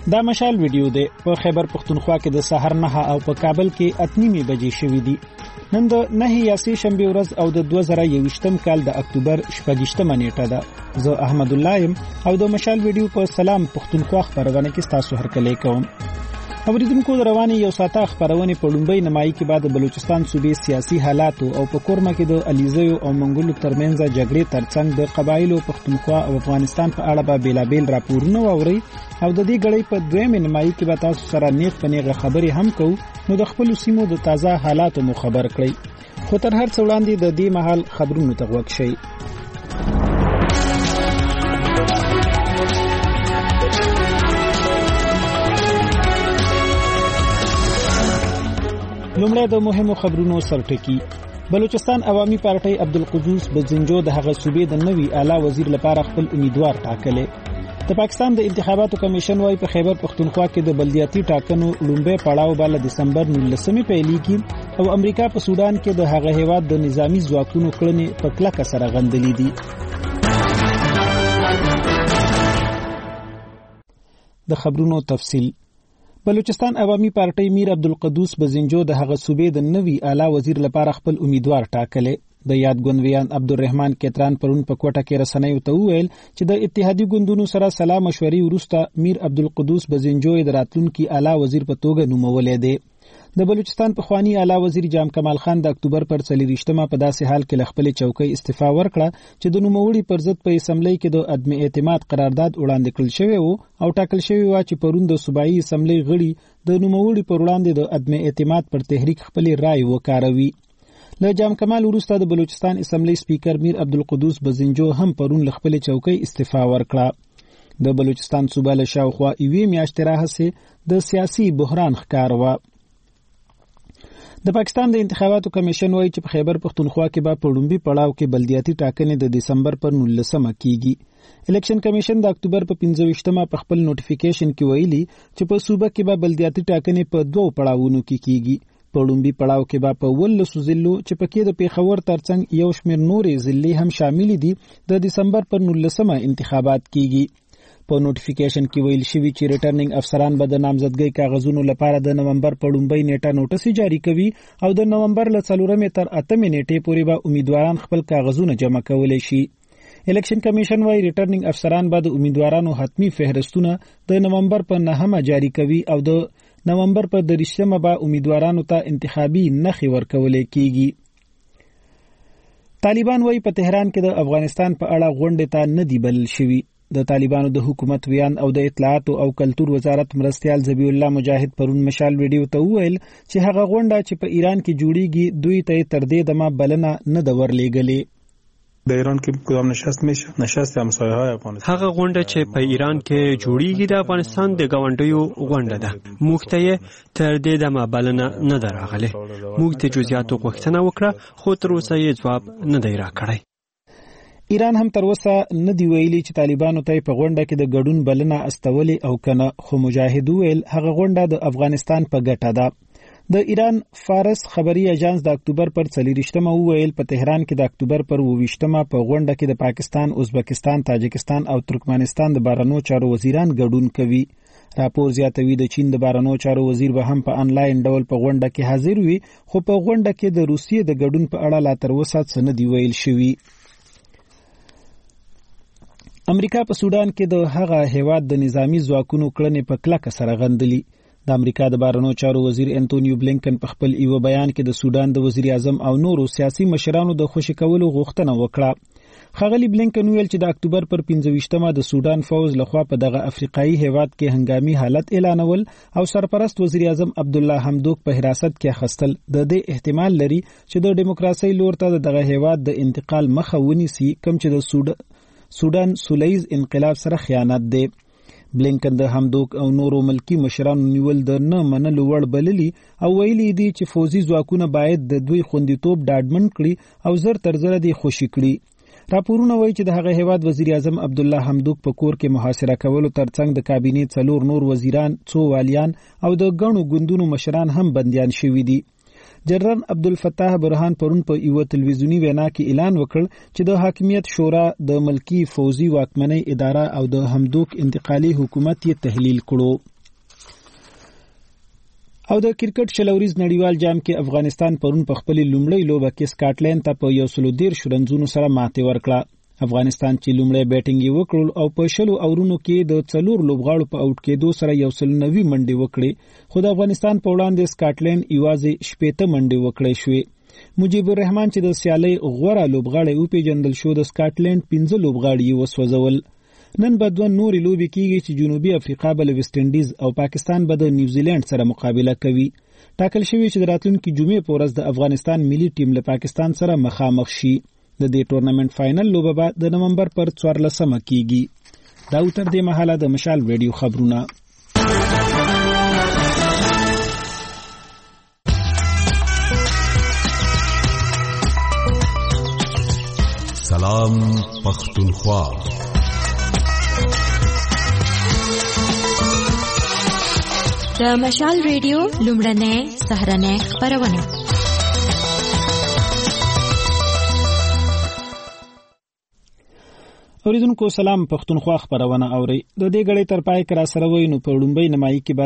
دا مشال ویډیو دی په خیبر پختونخوا کې د سحر 9 او په کابل کې 8:30 بجې شوې دي. نن د 9 یاسي شنبه ورځ او د 2021م کال د اکتوبر 28مه نیټه ده. زه احمد الله يم او د مشال ویډیو په سلام پختونخوا خبرونه کې تاسو هرکلی کوم. اوریدونکو رواني یو ساته خبرونه په لومبۍ نمایي کې بعد بلوچستان صوبې سیاسي حالات او په کورما کې د الیزیو او منګولو ترمنځ جګړې ترڅنګ د قبایلو پختونخوا او افغانستان په اړه به بیلابیل راپورونه ووري او د دې غړي په دویمه نمایي کې به تاسو سره نیغ په نیغه خبرې هم کوو. نو د خپل سیمو د تازه حالاتو مو خبر کړئ. خو تر هر څه وړاندې د دې مهال خبرونو ته غوږ شئ. لومړی د مهمو خبرونو سرټکی. بلوچستان عوامي پارټي عبدالقدوس بزنجو د هغه صوبې د نوي اعلی وزیر لپاره خپل امیدوار ټاکلې. د پاکستان د انتخاباتو کمیشن وايي په خیبر پختونخوا کې د بلدیاتي ټاکنو لومبه پړاو بل دسمبر 19 پیلېږي او امریکا په سودان کې د هغه هیواد د نظامی ځواکونو کړنې په کلکه سره غندلې دي. د خبرونو تفصیل. بلوچستان عوامي پارټي میر عبدالقدوس بزنجو د هغه صوبې د نوي اعلی وزیر لپاره خپل امیدوار ټاکلې. د یاد ګوندویان عبدالرحمن کتران پرون په کوټه کې رسنیو ته وویل چې د اتحادی ګوندونو سره سلا مشورې وروسته میر عبدالقدوس بزنجو د راتلونکي اعلی وزیر په توګه نومولې دی. د بلوچستان په خوانی اعلی وزیر جام کمال خان د اکتوبر پر 24مه په داسې حال کې خپل چوکۍ استعفا ورکړه چې د نوموړي پر ضد په اسمبلی کې د عدم اعتماد قرارداد وړاندې کړل شوی او ټاکل شوی و چې پرون د صوبایي اسمبلی غړي د نوموړي پر وړاندې د عدم اعتماد پر تحریک خپل رائے وکاروي. له جام کمال وروسته د بلوچستان اسمبلی سپیکر میر عبدالقدوس بزنجو هم پرون خپل چوکۍ استعفا ورکړه. د بلوچستان صوبه له شاوخوا 1 میاشتې راهیسې د سیاسي بحران ښکار و. د پاکستان د انتخاباتو کمیشن وايي چې په خیبر پختونخوا کې به په لومبي پړاو کې بلدیاتي ټاکنې د دسمبر پر 19مه کیږي. الیکشن کمیشن د اکتوبر په 25مه په خپل نوټیفیکیشن کې ویلي چې په صوبه کې به بلدیاتي ټاکنې په 2 پړاوونو کې کیږي. په لومبي پړاو کې به په 19 ضلعو چې پکې د پیښور ترڅنګ یو شمېر نورې ضلعې هم شامل دي د دسمبر پر 19مه انتخابات کیږي. په نوټیفیکیشن کې ویل شوی چې ریټرنینګ افسران به د نامزدګۍ کاغذونو لپاره د نومبر په لومبۍ نیټه نوټس جاری کوي او د نومبر له 4 تر 8 نیټې پورې به امیدواران خپل کاغذونه جمع کولی شي. الیکشن کمیشن وايي ریټرنینګ افسران به د امیدوارانو حتمی فهرستونه د نومبر په 9مه جاری کوي او د نومبر په 30مه به امیدوارانو ته انتخابي نښې ورکول کیږي. طالبان وايي په تهران کې د افغانستان په اړه غونډه ته نه دی بلل شوی. د طالبانو د حکومت ویان او د اطلاعات او کلتور وزارت مرستيال ذبیح الله مجاهد پرون مشال ویډیو ته وویل چې هغه غونډه چې په ایران کې جوړیږي دوی ته تر دې دمه بلنه نه د ورلېګلې. د ایران کې کدام نشست همسایه‌های افغانستان هغه غونډه چې په ایران کې جوړیږي د افغانستان د گاونډیو غونډه ده. موږ ته تر دې دمه بلنه نه دراغله. موږ ته جزئیات غوښتنه وکړه خو تر اوسه یې جواب نه دی راکړی. ایران هم تر اوسه نه دی ویلي چې طالبانو ته په غونډه کې د ګډون بلنه استولې او کنه، خو مجاهد ویل هغه غونډه د افغانستان په ګټه ده. د ایران فارس خبري اژانس د اکتوبر پر 24مه ویل په تهران کې د اکتوبر پر 28مه په غونډه کې د پاکستان، ازبکستان، تاجکستان او ترکمنستان د بهرنیو چارو وزیران ګډون کوي. راپور زیاتوي د چین د بهرنیو چارو وزیر به هم په انلاین ډول په غونډه کې حاضر وي، خو په غونډه کې د روسیې د ګډون په اړه لا تر اوسه څه نه دی ویل شوی. امریکا په سودان کې د هغه هیواد د نظامی ځواکونو کړنې په کلکه سره غندلي. د امریکا د بهرنیو چارو وزیر انټونیو بلینکن په خپل یو بیان کې د سودان د وزیر اعظم او نورو سیاسي مشرانو د خوشی کولو غوښتنه وکړه. ښاغلي بلینکن ویل چې د اکتوبر پر 25مه د سودان فوز لخوا په دغه افریقایي هیواد کې هنګامي حالت اعلانول او سرپرست وزیر اعظم عبدالله حمدوک په حراست کې اخیستل د دې احتمال لري چې د دیموکراسي لور ته دغه هیواد د انتقال مخه ونیسي، کوم چې د سودان سولیز انقلاب سره خیانت دی. بلینکن د حمدوک او نورو ملکی مشرانو نیول د نه منلو وړ بللی او ویلي دي چې فوزي ځواکونه باید د دوی خوندیتوب ډاډمن کړي او زر تر زره دي خوشي کړي. راپورونه وایي چې د هغه هیواد وزیر اعظم عبدالله حمدوک په کور کې محاصره کولو ترڅنګ د کابینې 4 نور وزیران، 2 والیان او د ګڼو ګوندونو مشران هم بندیان شوي دي. جنرال عبدالفتاح برهان پرون په یو تلویزیونی وینا کې اعلان وکړ چې د حاکمیت شورا د ملکی فوزي واکمنۍ اداره او د حمدوک انتقالي حکومت یې تحلیل کړو. او د کرکټ شلوريز نړیوال جام کې افغانستان پرون په خپل لومړی لوبه کې سکاټلند ته په 113 رنزونو سره ماتې ورکړه. افغانستان چې لومړی بیټینګ وکړل او په 10 اورونو کې د 4 لوبغاړو په اوټ کېدو سره 190 منډې وکړې، خو د افغانستان په وړاندې سکاټلند یوازې 60 منډې وکړې شوې. مجيب الرحمن چې د سیالۍ غوره لوبغاړی او پیژندل شو، د سکاټلند 15 لوبغاړي وسوځول. نن به 2 نورې لوبې کیږي چې جنوبي افریقا به له ویسټ انډیز او پاکستان به د نیوزیلند سره مقابله کوي. ټاکل شوی چې د راتلونکي جمعې په ورځ د افغانستان ملي ټیم له پاکستان سره مخامخ شي. د دې ټورنمنت فائنل لوبه به د نومبر پر 14 کیږي. دا تر دې مهاله د مشال رادیو خبرونه. سلام پختونخوا. د مشال ریډیو لومړنۍ سهارنۍ خبرونه. اوریدونکو سلام پختونخوا خبرونه اوري. د دې غړې تر پای کرا سره وینو په لومړی نمایي کې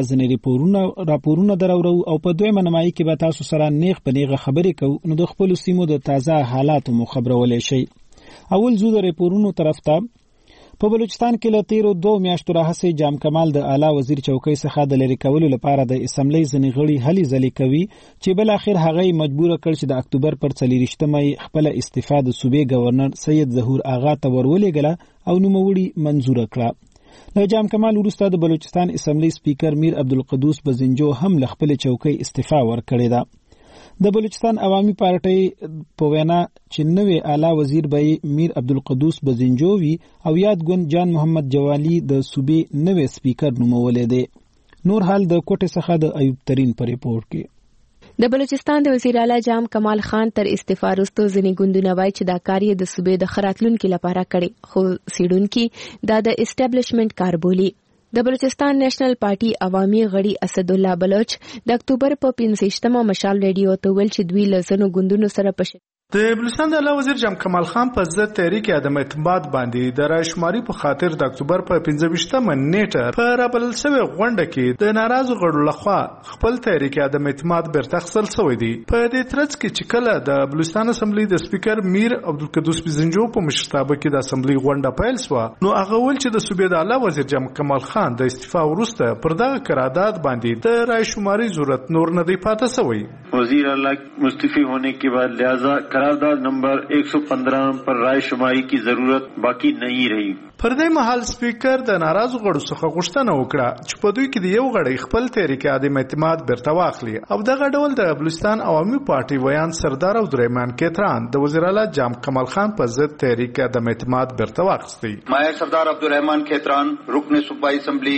بعض راپورونه درورو او په دویمه نمایي کې به تاسو سره نیغ په نیغه خبرې کوو. نو د خپل سیمو د تازه حالاتو مو خبرولې شي. اول زو د ریپورونو طرف ته. په بلوچستان کې له تیرو 2 میاشتو راهیسې جام کمال د اعلی وزیر چوکۍ څخه د لری کولو لپاره د اسمبلی ځنې غړي هلي ځلې کوي چې بل اخر هغه مجبور کړ چې د اکتوبر پر 24 خپل استعفا د صوبې گورنر سید ظهور آغا ته ورولېګله او نوموړي منزور کړه. له جام کمال وروسته د بلوچستان اسمبلی سپیکر میر عبدالقدوس بزنجو هم له خپل چوکۍ استعفا ورکړې ده. د بلوچستان عوامي پارټۍ په وینا چې نوې اعلی وزیر به میر عبدالقدوس بزنجو وي او یادګون جان محمد جوالی د صوبې نوې سپیکر نومولې دی. نور حال د کوټه څخه د ایوب ترين په ریپورت کې. د بلوچستان د وزیر اعلی جام کمال خان تر استعفا وروسته ځینې ګوندونه وایي چې دا کار یې د صوبې د خراتلونکو لپاره کړي، خو سیډونکو دا د اسټابلیشمنت کار بولي. د بلوچستان نېشنل پارټي عوامي غړي اسد الله بلوچ د اکتوبر په 15 مشال ریډیو ته ویل چې دوی له ځینو ګوندونو سره په د بلوچستان د اعلی وزیر جام کمال خان په ضد تحریک عدم اعتماد باندې د رایشماري په خاطر د اکتوبر په 15 نیټه په رابلل شوی غونډه کې د ناراضو غړو لخوا خپل تحریک عدم اعتماد بیرته خپل شوی دی. په دې ترڅ کې چې کله د بلوچستان اسمبلی د سپیکر میر عبدالقدوس بزنجو په مشرتابه کې د اسمبلی غونډه پیل شوه، نو هغه ول چې د صوبې د اعلی وزیر جام کمال خان د استعفا وروسته پر دغه قرارداد باندې د رایشماري ضرورت نور نه دی پاتې شوی. وزیر اعلی مستعفی ہونے کے بعد لہذا قرارداد نمبر 115 پر رائے شماری کی ضرورت باقی نہیں رہی. پر دې مهال سپیکر د ناراضو غړو څخه غوښتنه وکړه چې په دوی کې د یو غړي خپل تحریک عدم اعتماد بیرته واخلي او دغه ډول د بلوچستان عوامي پارټي ویان سردار عبدالرحمن کیتران د وزیر اعلی جام کمال خان په ضد تحریک عدم اعتماد بیرته واخیستی. میں سردار عبدالرحمن کیتران رکن صوبائی اسمبلی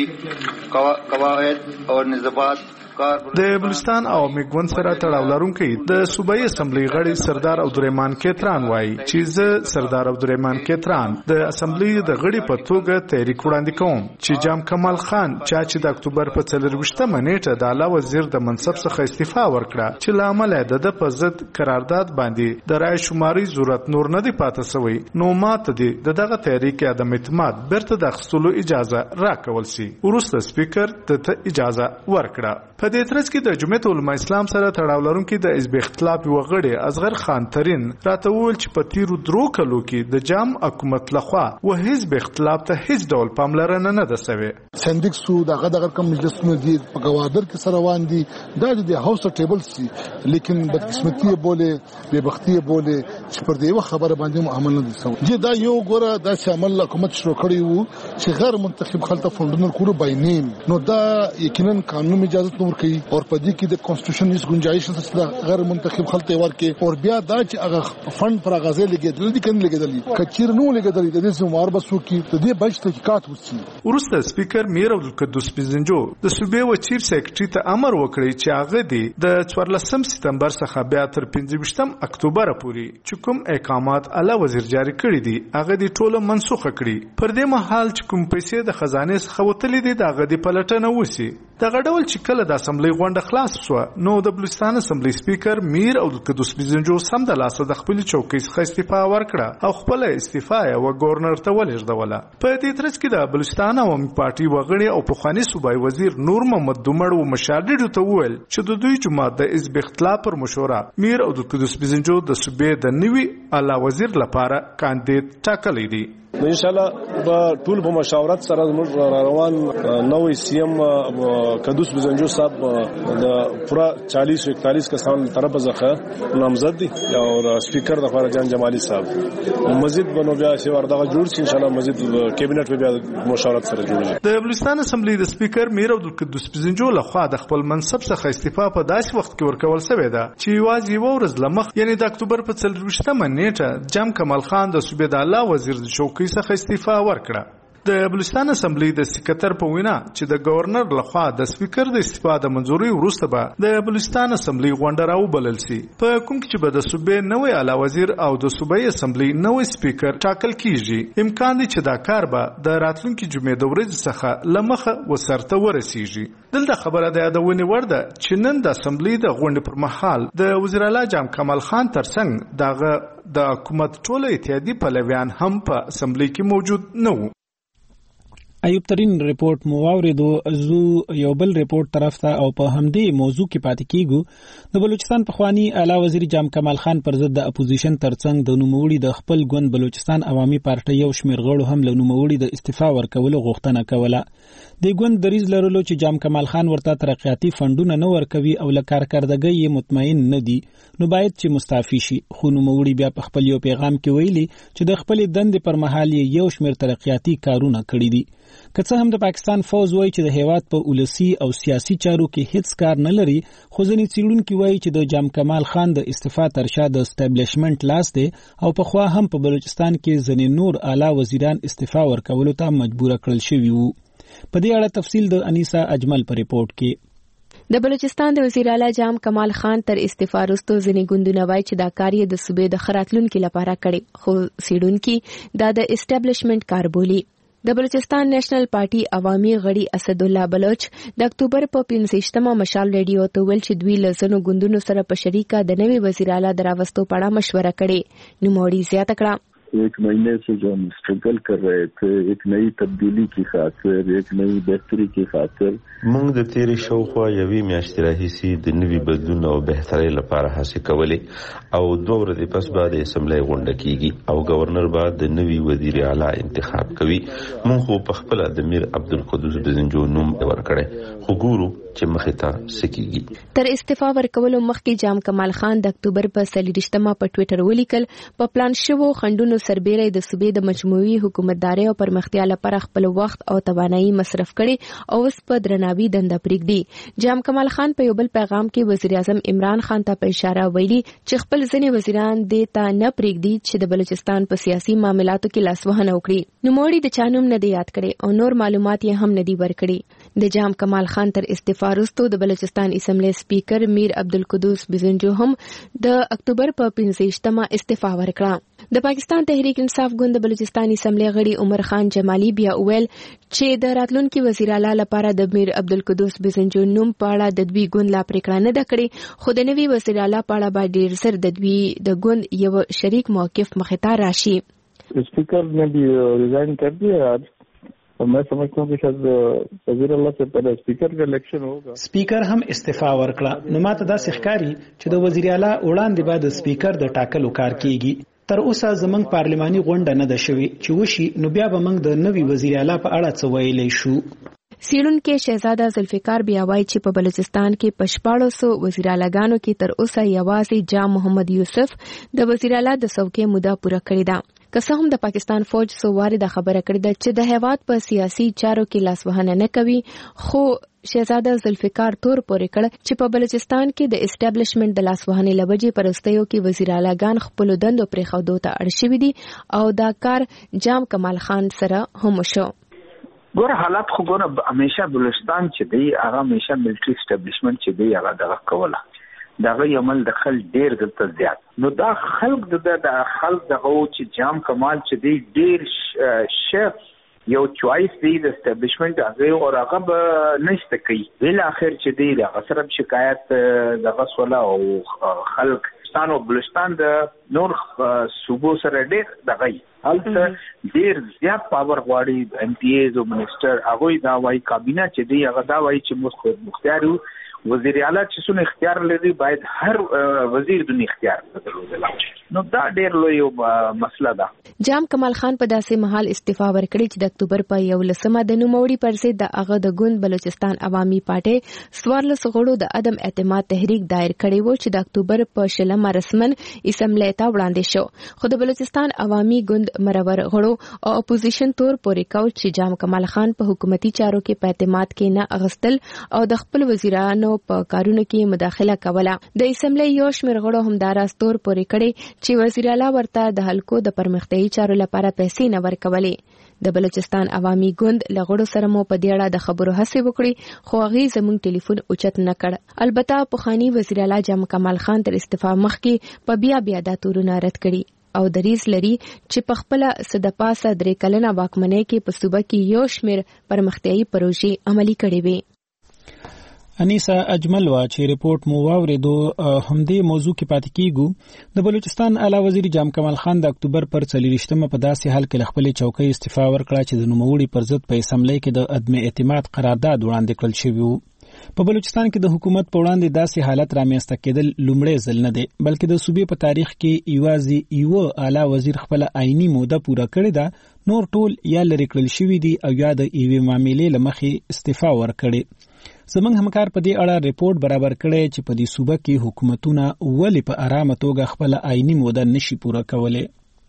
قواعد اور نظامات د بلوچستان عوامي ګوند سره تړاو لرونکي د صوبایي اسمبلی غړي سردار عبدالرحمن کیتران وایي چې زه سردار عبدالرحمن کیتران د اسمبلی د غړي په توګه تحریک وړاندې کوم چې جام کمال خان چې د اکتوبر په 24 نیټه د اعلی وزیر د منصب څخه استعفا ورکړه چې لامل د په ضد قرارداد باندې د رای شماري ضرورت نور نه دی پاتې شوی، نو ماته دی دغه تحریک عدم اعتماد بیرته د خپلو اجازه راکول سي. ورسته سپیکر ته اجازه ورکړه. په دې ترڅ کې د جمعیت علماء اسلام سره تړاو لرونکي د حزب اختلاف وغړي اصغر خان ترين راته وویل چې په تیرو 3 کلو کې د جام حکومت لخوا و حزب اختلاف ته هیڅ ډول پاملرنه نه ده شوې. سندیک سو دغه کوم مجلسونه دي په گوادر کې سره روان دي دا د هاوس ټیبل سي، لیکن بدقسمتي بوله بے بختی بوله چې پر دې خبره باندې عمل نه دي سوي. دا یو ګوره دا چې عمل حکومت شروع کړی وو چې غیر منتخب خلک فندونو کورو باینین، نو دا یقینا قانون اجازه نور کوي اور پدې کې د کانسټیټیوشن هیڅ گنجائش نشته غیر منتخب خلک ورکې اور بیا دا چې هغه فند پر غازه لګیدل دي کنه لګیدل کچیر نو لګیدل د دې سموار بسو کې د دې بچ تحقیقات وسی. ورسته سپیکر میر عبدالقدوس بزنجو د صوبې وزیر سیکریټری ته امر وکړي چې هغه دی د 14 سپتمبر څخه بیا تر 15 اکتوبر پورې چې کوم احکامات اعلی وزیر جاری کړی دي هغه دی ټوله منسوخ کړي. پر دې مهال چې کوم پیسې د خزانه څخه وتلې دي دغه دی پلټنه وسی. دغه ډول چې کله د اسمبلی غونډه خلاص شو نو د بلوچستان اسمبلی سپیکر میر عبدالقدوس بزنجو سم د لاسه د خپل چوکۍ څخه استعفا ورکړه او خپل استعفا یې گورنر ته ولېږدوله. په دې ترڅ کې د بلوچستان عوامي پارټي وغړي او پخوانی صوبایي وزیر نور محمد دومړ و مشاهدینو ته وویل چې د دوی جماعت د حزب اختلاف پر مشوره میر عبدالقدوس بزنجو د صوبې د نوي اعلی وزیر لپاره کاندید ټاکلی دی. ان شاء الله په ټول په مشاورت سره موږ روان نوې سی ام قدوس بزنجو صاحب د پورا 40-41 کسان طرف څخه نامزد دي او سپیکر د خارجان جمالي صاحب مزید بنو بیا چې ورته جوړ شي ان شاء الله مزید کابینټ به بیا مشاورت سره جوړ. د بلوچستان اسمبلی د سپیکر میر عبدالقدوس بزنجو لخوا د خپل منصب څخه استعفا په داسې وخت کې ورکول شوې ده چې یوازې یو ورځ لمخ یعنی د اکتوبر په 24مه نیټه جام کمال خان د صوبې د اعلی وزیر د چوکۍ څخه استعفا ورکړه. د بلوچستان اسمبلی د سکرټر په وینا چې د گورنر لخوا د سپیکر د استعفا د منځوري وروسته به د بلوچستان اسمبلی غونډه راوبلل شي په کوم کې چې به د صوبې نوې اعلی وزیر او د صوبایي اسمبلی نوې سپیکر ټاکل کیږي. امکان دی چې دا کار به د راتلونکي جمعې د ورځې څخه لمخه وسرته ورسیږي. دلته خبره د یادونې وړ ده چې نن د اسمبلی د غونډې پر مهال د وزیر اعلی جام کمال خان ترڅنګ دغه د حکومت ټول اتحادیې پلویان هم په اسمبلی کې موجود نه وو. ایوب ترین ریپورت مو واوریدو. زو یو بل ریپورت طرف ته او په همدې موضوع کې پاتې کیږو. د بلوچستان پخوانی اعلی وزیر جام کمال خان پر ضد د اپوزیشن ترڅنګ د نوموړي د خپل ګوند بلوچستان عوامي پارټي یو شمېر غړو هم له نوموړي د استعفا ورکولو غوښتنه کوله. د ګوند دریځ لرلو چې جام کمال خان ورته ترقیاتي فندونه نه ورکوي او له کارکردګۍ یې مطمئن نه دي نو باید چې مستعفي شي. خو نوموړي بیا په خپل یو پیغام کې ویلي چې د خپل دندې پر مهال یو شمېر ترقیاتي کارونه کړي دي. که څه هم د پاکستان فوج وایي چې د هیواد په ولسی او سیاسي چارو کې هیڅ کار نه لري خو ځینې څېړونکي وایي چې د جام کمال خان د استعفا تر شا د اسټابلیشمنټ لاس دی او پخوا هم په بلوچستان کې ځینې نور اعلی وزیران استعفا ورکولو ته مجبور کړل شوي وو. په دې اړه تفصیل د انیسا اجمل په ریپورت کې. د بلوچستان د وزیر اعلی جام کمال خان تر استعفا وروسته ځینې ګوندونه وایي چې دا کار یې د صوبې د ښه راتلونکي لپاره کړی خو څېړونکي دا د اسټابلیشمنټ کار بولي. د بلوچستان نېشنل پارټي عوامي غړي اسد الله بلوچ د اکتوبر په 15مه مشال ریډیو ته ویل چې دوی له ځینو ګوندونو سره په شریکه د نوي وزیر اعلی د راوستو په اړه مشوره کړې. نوموړي زیاته کړه 1 महीने से जो हम स्ट्रगल कर रहे थे एक नई तब्दीली की खातिर एक नई बेहतरी की खातिर موږ د تیرې شاوخوا یوې میاشتې راهیسې د نوي بدلون او بهترۍ لپاره هڅې کولې او 2 ورځې پس به د اسمبلی غونډه کیږي او گورنر به د نوي وزیر اعلی انتخاب کوي. موږ خو په خپله د میر عبدالقدوس بزنجو نوم ورکړی خو ګورو چې مخې ته څه کیږي. تر استعفا ورکولو مخکې جام کمال خان د اکتوبر په 24مه په ټویټر ولیکل په پلان شوو خندونو سربېره د صوبې د مجموعي حکومتدارۍ او پرمختیا لپاره خپل وخت او توانایي مصرف کړي او اوس په درناوي دنده پرېږدي. جام کمال خان په یو بل پیغام کې وزیر اعظم عمران خان ته په اشاره ویلي چې خپل ځینې وزیران دې ته نه پرېږدي چې د بلوچستان په سیاسي معاملاتو کې لاسوهنه وکړي. نوموړي د چا نوم نه دی یاد کړی او نور معلومات یې هم نه دي ورکړي. د جام کمال خان تر استعفا وروسته د بلوچستان اسمبلی سپیکر میر عبدالقدوس بزنجو هم د اکتوبر په 15مه استعفا ورکړه. د پاکستان تحریک انصاف ګوند د بلوچستان اسمبلی غړي عمر خان جمالي بیا ویل چې د راتلونکي وزیر اعلی لپاره د میر عبدالقدوس بزنجو نوم په اړه د دوی ګوند لا پریکړه نه ده کړې خو د نوي وزیر اعلی په اړه به ډېر زر د دوی د ګوند یو شریک موقف مخې ته راشي. स्पीकर ने भी रिजाइन कर दिया आज और मैं समझता हूँ कि शायद वजीर अल्लाह से पहले स्पीकर का इलेक्शन होगा. स्पीकर هم استعفا ورکړه نو ماته دا ښکاري چې د وزیر اعلی وړاندې بعد سپیکر د ټاکلو کار کیږي. تر اوسه زمنګ پارلماني غونډه نه ده شوې چې وشي نو بیا به موږ د نوي وزیر اعلی په اړه څه ویلی شو. څېړونکي شهزاده ذوالفقار بیا وایي چې په بلوچستان کې په 1400 وزیر اعلیګانو کې تر اوسه یوازې جام محمد یوسف د وزیر اعلی د څوکۍ موده پوره کړې ده. که څه هم د پاکستان فوج څو وارې دا خبره کړې ده چې د هیواد په سیاسي چارو کې لاسوهنه نه کوي خو شهزاده ذوالفقار تور پورې کړ چې په بلوچستان کې د اسټابلیشمنټ د لاسوهنې لوجې پرستیو کې وزیر اعلیګان خپل دندو پرېښودو ته اړ شوي دي او دا کار جام کمال خان سره هم شو. ګوره حالات خو ګوره همیشه بلوچستان چې دی هغه همیشه ملټری اسټابلیشمنت چې دی هغه دغه کوله دغه عمل د خل ډیر دلته زیات نو دا خلق د خلق دغه چې جام کمال چې دی ډیر شیف یو چوایس دی د اسټابلیشمنت هغه او هغه نشته کوي ول اخر چې دی د غصب شکایت د غسوله او خلک ستانو بلوچستان د نور صوبو سره ډېر دغی هلته ډېر زیات پاور غواړي ایم پی ایز او منسٹر هغه دا وايي کابینه چې دی هغه دا وايي چې موږ خود مختار یو وزیر اعلی چې څونه اختیار لري باید هر وزیر د اختیار درلودل نو دا ډېر لوی مسله ده. جام کمال خان په داسې مهال استعفا ورکړي چې د اکتوبر په 11مه د نوموړي پر ضد د هغه د ګوند بلوچستان عوامي پارټي 14 غړو د عدم اعتماد تحریک دایر کړی و چې د اکتوبر په 20 رسمن اسمبلی ته وړاندې شو خو د بلوچستان عوامي ګوند مرور غړو او اپوزیشن تور پورې کاوه چې جام کمال خان په حکومتي چارو کې په اعتماد کې نه اغستل او د خپل وزیرانو په کارونو کې مداخله کوله. د اسمبلی یو شمېر غړو همدارس تور پورې کړي چې وزیر اعلی ورته د حلقو د پرمختیايي چارو لپاره پیسې نه ورکولې. د بلوچستان عوامي ګوند لغړو سره مو په دې اړه د خبرو هڅه وکړي خو هغه زموږ ټلیفون اوچت نه کړ. البته پخوانی وزیر اعلی جام کمال خان تر استعفا مخکې په بیا دا تورونه رد کړي او دریز لري چې په خپل صدپاسه درې کلنه واکمنۍ کې په صوبه کې یو شمېر پرمختیايي پروژې عملي کړي وي. انیسا اجمل وا چې ریپورت مو واوریدو همدې موضوع کې پاتې کیږو. د بلوچستان اعلی وزیر جام کمال خان د اکتوبر پر 24مه په داسې حال کې خپل چوکۍ استعفا ورکړه چې د نوموړي پر ضد په اسمبلی کې د عدم اعتماد قرارداد وړاندې کړل شوی وو. په بلوچستان کې د حکومت په وړاندې داسې حالت رامنځته کېدل لومړی ځل نه دی بلکې د صوبې په تاریخ کې یوازې یو اعلی وزیر خپل عیني موده پوره کړې ده نور ټول یا لرې کړل شوي دي او یا د ایوې معاملې له مخې استعفا ورکړي. زمونږ همکار په دې اړه ریپورت برابر کړی چې په دې صوبه کې حکومتونه ولې په آرامه توګه خپل عیني موده نشي پوره کولی.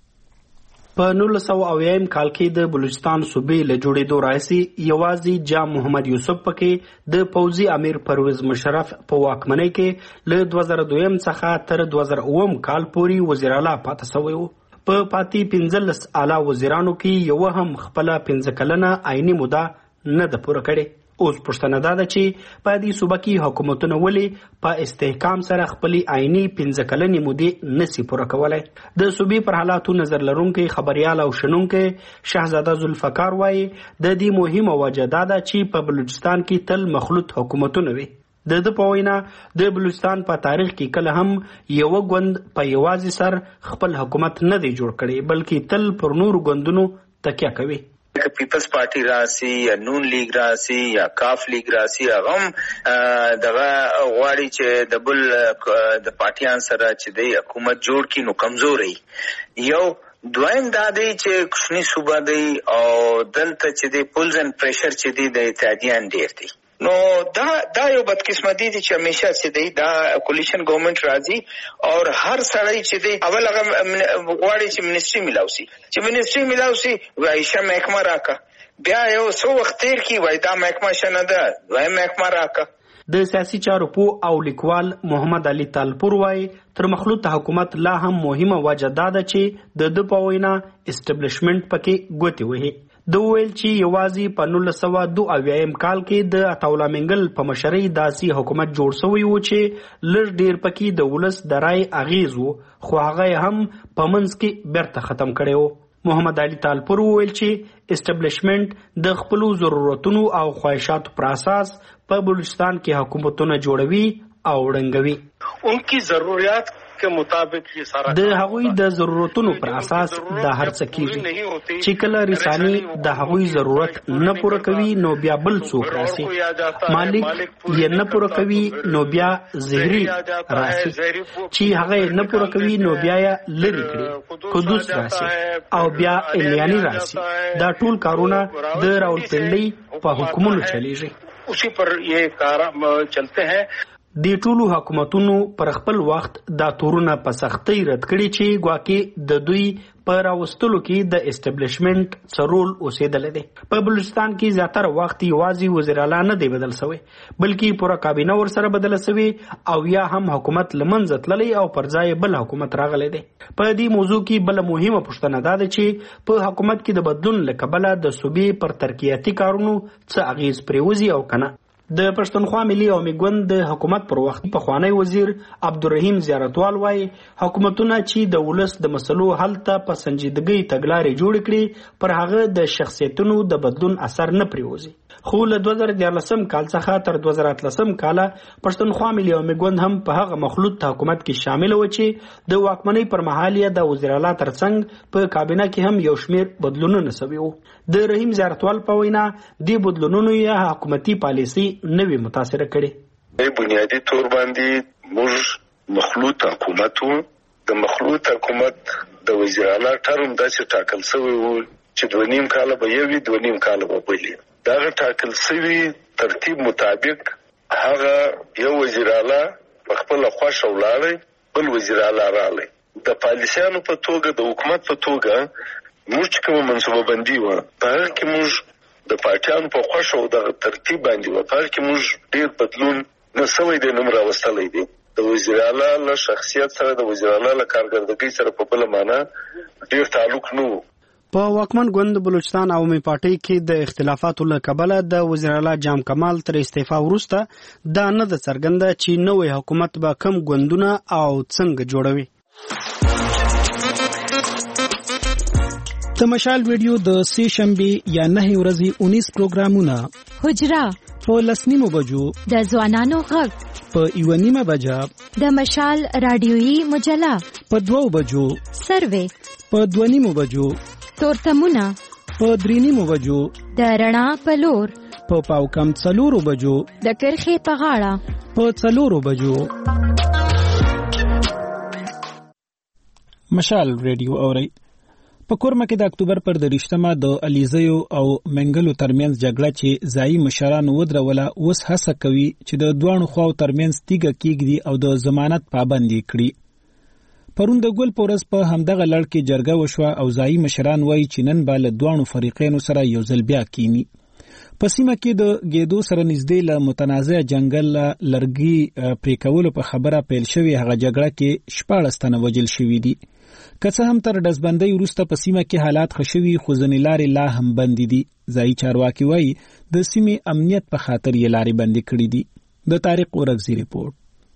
په 1980 کال کې د بلوچستان صوبې له جوړېدو راځي یوازې جام محمد یوسف پکې د پوځي امیر پرویز مشرف په واکمنۍ کې له 2002 څخه تر 2009 کال پورې وزیر اعلی پاتې شوی و. په پاتې 15 اعلی وزیرانو کې یو هم خپل 15 کلنه عیني موده نه ده پوره کړې. اوس پښتنه ده چې په دې صوبه کې حکومتونه ولې په استحکام سره خپل عیني 15 کلنې مودې نسی پوره کولای. د صوبې پر حالاتو نظر لرونکي خبريال او شنونکي شهزاده ذوالفقار وایي د دې مهمه وجه ده چې په بلوچستان کې تل مخلوط حکومتونه وي. د په وینا د بلوچستان په تاریخ کې کله هم یو غوند په یوازې سر خپل حکومت نه دی جوړ کړی بلکې تل پر نور غوندونو تکیه کوي. که پیپلز پارټي راسي یا نون لیگ راسي یا کاف لیگ راسي هغه دغه غواړي چې د بل د پارټیان سره چې د حکومت جوړ کړي نو کمزوري یو دویم دا دی چې کوشنی صوبه دی او دلته چې د پولز اند پریشر چې دی د اتحادیان ډیر دی نو دا یو بدقسمتي دي چې همیشه چې دی دا کولیشن ګورنمنت راځي او هر سړی چې دی اول هغه غواړي چې منیسټري ملاوسي وایشه محکمه راکا بیا یو څو وخت تیر کی وای دا محکمه شنه ده وای محکمه راکا. د سیاسي چارو په او لیکوال محمد علي طالپور وای تر مخلوط حکومت لا هم مهمه وجه ده چې د پوینا اسټابلیشمنت پکې ګوتې وهي. د ویل چې یوازې په 1992 کال کې د عطاالله منګل په مشرۍ داسي حکومت جوړ شوی و چې لږ ډیر پکې د ولس د رای اغیز وو خو هغه هم په منځ کې بیرته ختم کړي وو. محمد علي طالپور ویل چې اسټابلیشمنت د خپل ضرورتونو او خواهشاتو پر اساس په بلوچستان کې حکومتونه جوړوي او ړنګوي. انکی ضرورت के मुताबिक ये सारा د هغوی د ضرورتونو پر اساس د هر څه کیږي چې کله رساني د هغوی ضرورت نه پوره کوي نو بیا بل څوک راسي مالک یې نه پوره کوي نو بیا زهري راسي چې هغه نه پوره کوي نو بیا یې لری کړي قدوس راسي او بیا الیانی راسي دا ټول کارونه د راولپنډي په حکومتونو چلیږي اسی پر یہ کار چلتے ہیں. د ټولو حکومتونو پر خپل وخت دا تورونه په سختۍ رد کړي چې ګواکې د دوی په راوستلو کې د اسټابلیشمنت څرول اوسېدل دي. په بلوچستان کې زیاتره وخت یوازې وزیر اعلی نه دی بدل شوی بلکې پوره کابینه ورسره بدل شوی او یا هم حکومت لمنځه تللی او پر ځای بل حکومت راغلی دی. په دې موضوع کې بل مهمه پوښتنه ده چې په حکومت کې د بدلون له کبله د صوبې پر ترقیاتي کارونو څه اغیز پریوزي او کنه. د پښتونخوا ملي عوامي ګوند د حکومت پر وخت پخوانی وزیر عبدالرحیم زیارتوال وایي حکومتونه چې د ولس د مسلو حل ته په سنجیدګۍ تګلارې جوړې کړي پر هغه د شخصیتونو د بدلون اثر نه پریوزي. خو له 2014 کال څخه تر 2013 کال پښتونخوا ملي عوامي ګوند هم په هغه مخلوط حکومت کې شامل و چې د واکمنۍ پر مهال یې د وزیر اعلی ترڅنګ په کابینه کې هم یو شمیر بدلونونه شوي وو. د رحیم زیارتوال په وینا دې بدلونونو یې حکومتي پالیسي نوې متاثره کړي. بنیادی تور باندې موږ مخلوط حکومت وو. د مخلوط حکومت د وزیر اعلی ټرم داسې ټاکل شوی وو چې 2.5 کاله به یو وي 2.5 کاله به بل وي. دغه ټاکل شوی ترتیب مطابق هغه یو وزیر اعلی په خپل خوښه ولاړی بل وزیر اعلی راغلی. د پالیسیانو په توګه د حکومت په توګه موږ کوم منصوبه بندي و په هغه کې موږ د پارټیانو په خوښه او د ترتیب باندې و په هغه کې موږ ډیر بدلون نه سوی دی نوم راوستلی دی. د وزیر اعلی له شخصیت سره د وزیر اعلی له کارکردګۍ سره په بل معنا ډیر تعلق نه و. په واکمن ګوند بلوچستان عوامي پارټۍ کې د اختلافاتو له کبله د وزیر اعلی جام کمال تر استعفا وروسته دا نه د څرګنده چې نوې حکومت به کم ګوندونه او څنګه جوړوي. د مشال ویډیو د سه شنبه یا 9 ورځې 19 پروګرامونه حجرا په 10:30 بجو د ځوانانو غږ په 1:30 بجا د مشال رادیويي مجله په 2 بجو سروې په 2:30 بجو تورتمونه په 3:30 بجو د رڼا په لور په پاوکم 4 بجو د کرخې په غاړه په 4 بجو. مشال ریډیو اوري. په کورما کې د اکتوبر پر 10مه د الیزیو او منګلو ترمنځ جګړه چې ځایي مشران ودروله اوس هڅه کوي چې د دوانو خواو ترمنځ تیګه کېږدي او د ضمانت پابندي کړي. پرون د ګل پورس په همدغه لړ کې جرګه وشوه او ځایي مشران وایي چې نن به له دوانو فریقینو سره یو ځل بیا کینی. په سیمه کې د ګېدو سره نږدې له متنازع جنگل لرګي پرې کولو په خبره پیل شوې هغه جګړه کې 14 تنه وژل شوي دي. که څه هم تر ډزبندۍ وروسته په سیمه کې حالات ښه شوي خو ځینې لارې لا هم بندې دي. ځایي چارواکي وایي د سیمې امنیت په خاطر یې لارې بندې کړي دي. د طارق اورغزي ریپورت.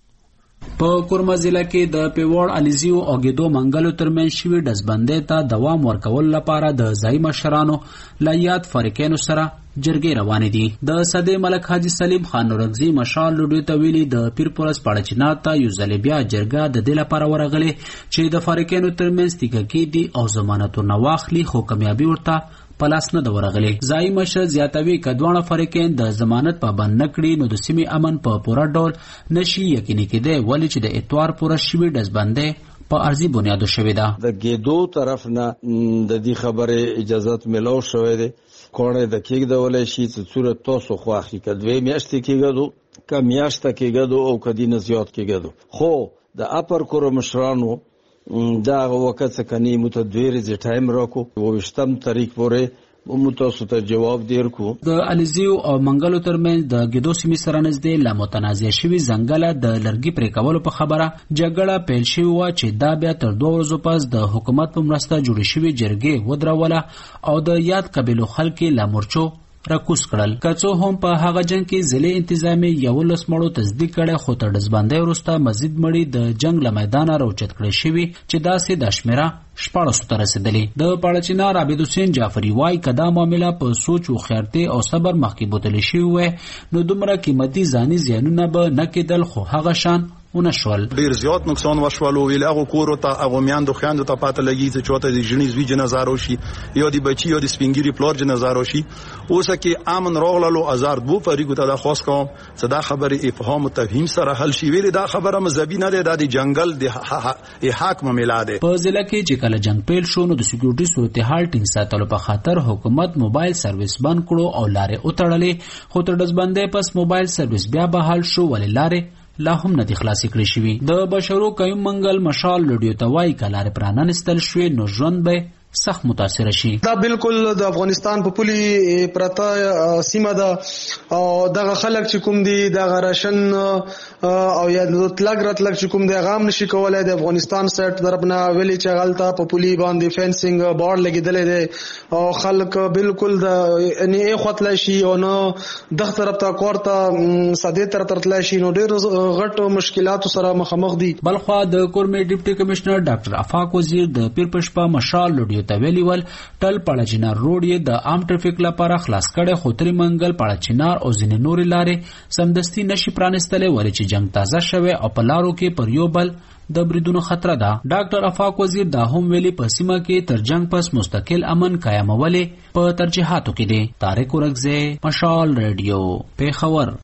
په کورما ضلع کې د پیوړ الیزیو او ګېدو منګلو ترمنځ شوي ډزبندۍ ته دوام ورکول لپاره د ځایي مشرانو له یاد فریقینو سره جرګې روانې دي. د صدې ملک حاجي سلیم خان اورغزي مشال لوډو ته ویلي د پیر پورس پاړچنا ته یو ځل بیا جرګه د دې لپاره ورغلي چې د فریقینو ترمنځ تیګه کېږدي او ضمانتونه واخلي خو کامیابي ورته پلاس نه د ورغلي. ځایي مشر زیاتوي که دواړه فریقین د ضمانت پابند نه کړي نو د سیمې امن په پوره ډول نشي یقیني کېدی ولې چې د اتوار پوره شوي ډزبندۍ په ارضي بنیادو شوې ده. د ګېدو طرف نه د دې خبرې اجازت ملو شوې ده کوړه د کېږدولای شي چې صورت تاسو خو حقیقت دوی میاشتې کېږدو که میاشته کېږدو او کدی نه زیات کېږدو خو د اپر کور مشرانو دا وخت څخه متدویر ز ټایم راکو 28 تاریخ پورې متاسو ته جواب دیر کو. د الیزیو او منګلو ترمنځ د ګېدو سیمې سره نږدې له متنازع شوي ځنګله د لرګي پرې کولو په خبره جګړه پیل شوې وه چې دا بیا تر 2 ورځو پس د حکومت په مرسته جوړې شوې جرګې ودروله او د یاد قبیلو خلک له مورچو راکوس کړل. که څه هم په هغه جنگ کې ضلع انتظامیه 11 مړو تصدیق کړي خو تر ډزبندۍ وروسته مزید مړي د جنگ له میدانه راوچت کړي شوي چې داسې د شمیره 14 ته رسیدلي. د پاړچنا عابد حسین جعفری وایي که دا معامله په سوچ او خیرتي او صبر مخکې بوتلی شوی وای نو دومره قیمتي ځاني زیانونه به نه کېدل خو هغه شان ونشول. ډیر زیات نقصان وشول او هغه کور ته هغه میاندو خیاندو ته پاتې لګي چې چوته د جنیز وی جنازه روشي یا د بچي یا د سپینګری پلور جنازه روشي اوسه کې امن راغلو آزار بو فریقو ته د خاص کوم صدا خبره افهام او تفهیم سره حل شي ویل دا خبره مذهبي نه ده د جنگل د حاکم میلاده. په ضلع کې چې کله جنگ پیل شو نو د سکیورټي صورتحال ټینګ ساتلو په خاطر حکومت موبایل سرویس بند کړو او لارې وتړلې خو تر ډزبندۍ پس موبایل سرویس بیا بحال شو ولې لارې لا هم نه دي خلاصې کړې شوي. د بشرو قیوم منګل مشال لوډیو ته وایي که لارې پرانستل شوې نو ژوند به سخت متاثر شي. دا بالکل د افغانستان په پولي پرته سیمه ده او دغه خلک چې کوم دي دغه راشن او یا تلګ راتلګ چې کوم دي غام نشي کولای د افغانستان سټ طرفنا ویلي چې غلطه په پولي باندې فینسینګ بورډ لګیدل دي او خلک بالکل د نه خپل شي او نو دغه طرف ته کوړه ساده تر ترتل شي نو ډېر غټ مشکلات سره مخامخ دي. بلخوا د کورمې ډیپټي کمشنر ډاکټر افاق وزیر د پیرپشپا مشال لوډیو ته ویلي ول ټل پړچینار روډ یې د عام ټریفیک لپاره خلاص کړي خو تر منګل پړچینار او ځینې نورې لارې سمدستي نشي پرانستلې ولې چې جنگ تازه شوه او په لارو کې پر یو بل د بریدونو خطر ده. ډاکټر افاق وزیر دا هم ویلي په سیمه کې تر جنگ پس مستقل امن قائمولې په ترجیحاتو کې دي. طارق ورغزه، مشال ریډیو، پیښور.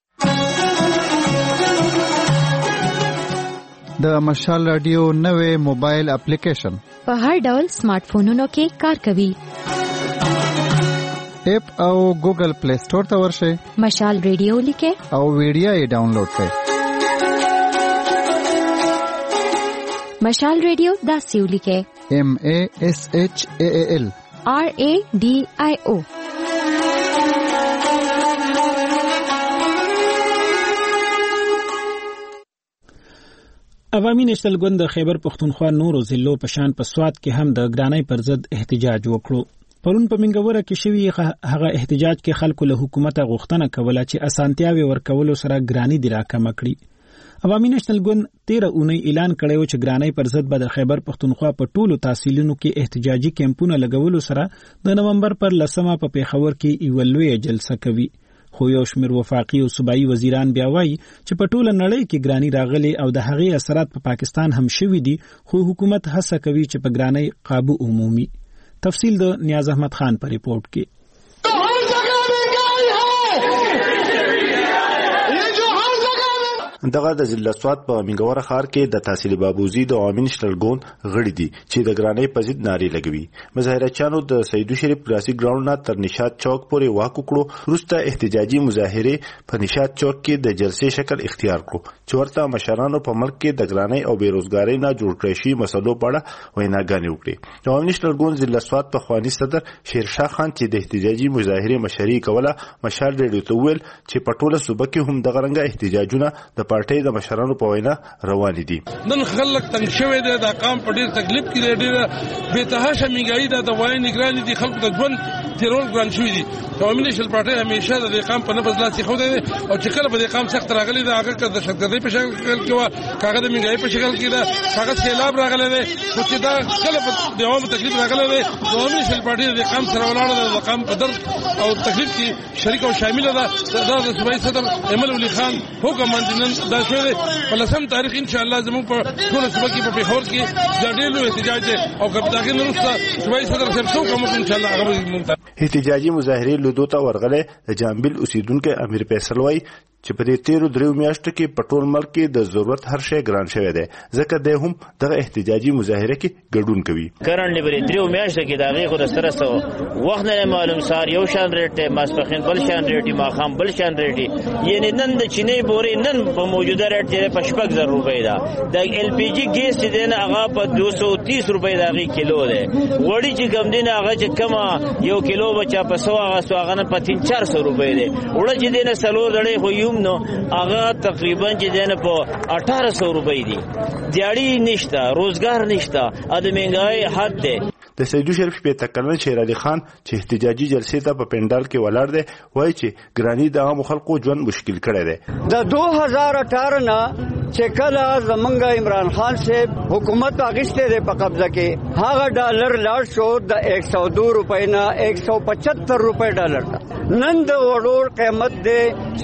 د مشال رادیو نوې موبایل اپلیکیشن په هر ډول سمارټ فونونو کې کار کوي. اپ او ګوګل پلی سٹور ته ورشئ، مشال ریډیو لیکئ او ویډیو یې ډاونلوډ کړئ. مشال ریډیو داسې ولیکئ MASHAAL RADIO. عوامي نېشنل ګوند د خیبر پښتونخوا نورو ضلعو په شان په سوات کې هم د ګرانۍ پر ضد احتجاج وکړو. پرون په منګوره کې شوی هغه احتجاج کې خلکو له حکومت غوښتنه کوله چې اسانتیاوي ورکولو سره ګرانی دی راکمه کړي. عوامي نېشنل ګوند 13 اونۍ اعلان کړی و چې ګرانۍ پر ضد به د خیبر پښتونخوا په ټولو تحصیلونو کې احتجاجي کیمپونه لګولو سره د نومبر پر 10 په پیښور کې یو لوی جلسه کوي. خو یو شمېر وفاقي او صوبایي وزیران بیا وایي چې په ټوله نړۍ کې ګرانی راغلي او د هغې اثرات په پاکستان هم شوي دي، خو حکومت هڅه کوي چې په ګرانی قابو عمومي. تفصیل د نیاز احمد خان په ریپورت کې. دغه د ضلع سوات په منګوره ښار کې د تحصیل بابوزي د عوامي نېشنل ګوند غړي دي چې د ګرانۍ په ضد نارې لګوي. مظاهرچیانو د سیدو شریف کلاسیک ګراوند نه تر نشاط چوک پورې واک وکړو. وروسته احتجاجي مظاهره په نشاط چوک کې د جلسې شکل اختیار کړو چې ورته مشرانو په ملک کې د ګرانۍ او بیروزګارۍ نه جوړ کړی شي مسلو په اړه ویناګانې وکړي. عوامي نېشنل ګوند ضلع سوات په خواني صدر شیرشاه خان چې د احتجاجي مظاهره مشري کوله مشال ریډیو ته ویل چې په ټوله صوبه کې هم دغه رنګه احتجاجونه د پارټۍ د مشرانو په وینا روان دي. نن خلک تنگ شوی دی، د قام په ډیر تکلیف کې دی، به تهاشه میګای د وای نگرانی دي، خلکو د ژوند تیرول ګران شوی دي. عوامي نېشنل پارټۍ همیشه د قام په نفس لاسي خو دی او چې کله په قام سخت راغلی دا هغه د شکردۍ په شکل کې و، کاغه د میګای په شکل کې دا هغه سیلاب راغلی دی، خو چې دا کله په دیوام تکلیف راغلی دی، عوامي نېشنل پارټۍ د قام سره ولاړه د قام په درد او تکلیف کې شریک او شامل ده. دا د صوبایي صدر ایمل ولی خان حکم باندې دا شوی په 10 تاریخ ان شاء الله زموږ په ټول صوبه کې په پیښور کې ځډېلو احتجاج دی او کپتاګي نورسته صوبایي صدر صاحب څو کوم ان شاء الله هغه ممتاز احتجاجي مظاهره لودو ته ورغله. د جامبل اوسیدونکو امیر فیصل وای چې په دې 13 میاشتو کې په ټول ملک کې د ضرورت هر شی ګران شوی دی، ځکه د هم دغه احتجاجي مظاهره کې ګډون کوي. کرنټ لري 13 میاشتو کې دا غي خو د سره سو وخت نه معلوم سار یو شان ریټ ماسپخین بل شان ریټ ماخام بل شان ریټ، یعنی نن د چینه بوري نن په موجوده ریټ چې 55 روپۍ ده، د ایل پی جی ګیس چې دنه هغه په 230 روپۍ دغه کیلو ده، وړي چې کم دینه هغه چې کما یو کیلو بچا په 100 هغه نه په 300 روپۍ ده، وړي چې دینه سلو دړې خو نو هغه تقریبا چې دنه په 1800 روپۍ دي. دیاړي نشته، روزګار نشته، ا د مهنګای حد ده. د سیدو شریف په تکلن شیر علي خان چې احتجاجي جلسې ته په پندال کې ولاړ دی وایي چې ګرانی د عام خلکو ژوند مشکل کړی دی. د 2018 نه چې کله زمونږ عمران خان صاحب حکومت اخیسته دی په قبضه کې، هغه ډالر لاړ شو د 102 روپۍ نه 175 روپۍ ډالر ته. نن د وړور قیمت دی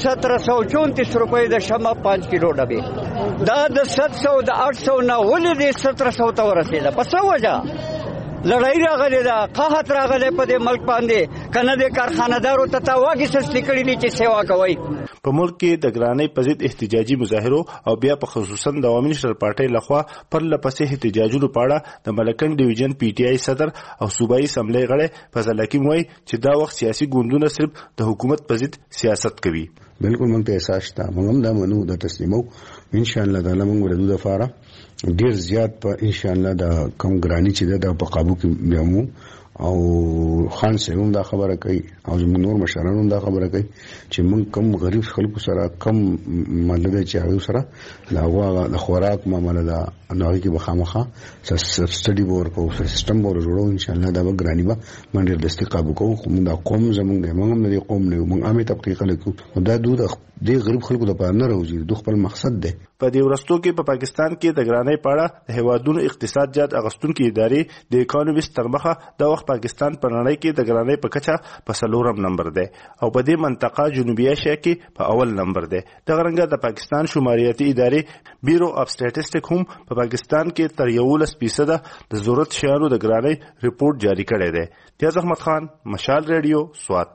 1734 روپۍ د شمع 5 کیلو ډبې، دا د 700 د 800 نه ولې د 1700 ته ورسېده. په څه وجه لړۍ راغلی ده، قحط راغلی په دې ملک باندې، کنه د کارخانه‌دارو ته تاواګي سستی کړي دي چې سیوا کوي. په ملک کې د ګرانۍ په ضد احتجاجي مظاهرو او بیا په خصوصا د عوامي نېشنل پارټۍ لخوا پر لپسې احتجاجونو په اړه د ملکن ډیویژن پی ټی آی صدر او صوبایي اسمبلی غړی فضل حکیم وایي چې دا وخت سیاسي ګوندونه صرف د حکومت په ضد سیاست کوي. بالکل موږ ته احساس شته، موږ هم دا منو د تسلیمو ان شاء الله تعالی موږ ورته د فاره ډیر زیات په ان شاء الله دا کم ګرانی چې دا په قابو کې بیامو او خان صاحب هم دا خبره کوي او زموږ نور مشرانو هم دا خبره کوي چې موږ کم غریب خلکو سره کم مالده چې هغه سره دا هغه د خوراک معاملې دا نوې کې بخامخه سبسټډي بور کو سیستم بور جوړو ان شاء الله دا وګرانی با باندې د استقامت کوو خو دا قوم زموږ نه موږ نه قوم نه موږ عامه طبقه خلکو دا دود د غریب خلکو لپاره نه راوځي د خپل مقصد ده. په دې ورستو کې په پاکستان کې د ګرانۍ پاړه د هوادونو اقتصاد جات اغستونکو ادارې د اکونومیست تر مخه د وخت پاکستان په نړۍ کې د ګرانۍ په کچه په 4 نمبر ده او په دې منطقه جنوبي ایشیا کې په اول نمبر ده. د غرنګ د پاکستان شماریاتي ادارې بیورو اف سټیټسټک هم په پاکستان کې تر 11% د ضرورت شیانو د ګرانۍ ریپورت جاری کړی دی. تیاز احمد خان، مشال ریډیو، سوات.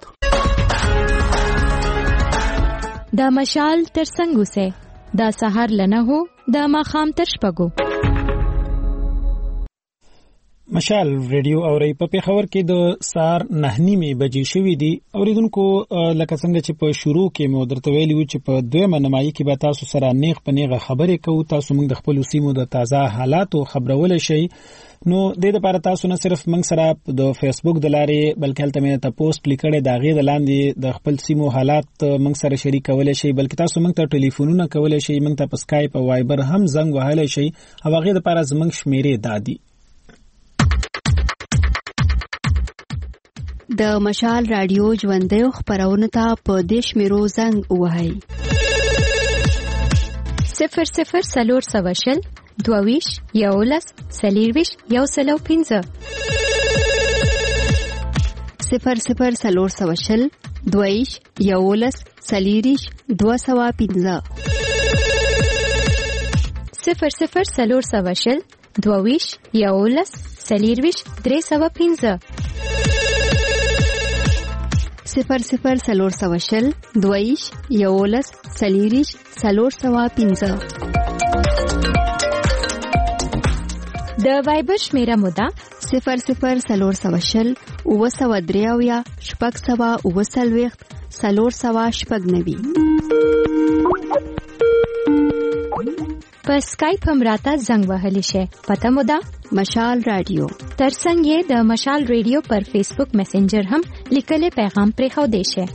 دا مشال تر څنګه سه دا سحر لنه هو دا ماخام تر شپګو. مشال ریډیو اوري په پیښور کې د سار 9:30 بجې شوې دي. اوریدونکو لکه څنګه چې په شروع کې مو درته ویلي و چې په دویمه نمایي کې به تاسو سره نیغ په نیغه خبرې کوو. تاسو موږ د خپل سیمو د تازه حالاتو خبرول شي. نو د دې لپاره تاسو نه صرف موږ سره د فیسبوک د لارې بلکې هلته مې ته پوسټ لیکلې دا غي د لاندې د خپل سیمو حالات موږ سره شریکول شي، بلکې تاسو موږ ته ټلیفونونه کولای شي، موږ ته په اسکایپ او وایبر هم زنګ وهلای شي. او هغه لپاره زموږ شمیرې دادي. د مشال رادیو ژوندۍ خبرونه ته په دیش میرو زنګ وهاي 00 سلور سواشل دوویش یولس سلیرویش یو سلو 15 00 سلور سواشل دوویش یولس سلیریش 215 00 سلور سواشل دوویش یولس سلیرویش 315 00 سلور سواشل دویش یولس سلیریش 315 د وایبر شمیره مودا 00 سلور سواشل وسودریاویا شپږ سوا وسلويخت سلور سوا شپږ نوي. په اسکایپ هم راته زنګ وهلی شي. پته مودا مشال رادیو. ترڅنګ د مشال ریډیو پر فیسبوک میسنجر هم لیکلې پیغام پرې خو دی شي.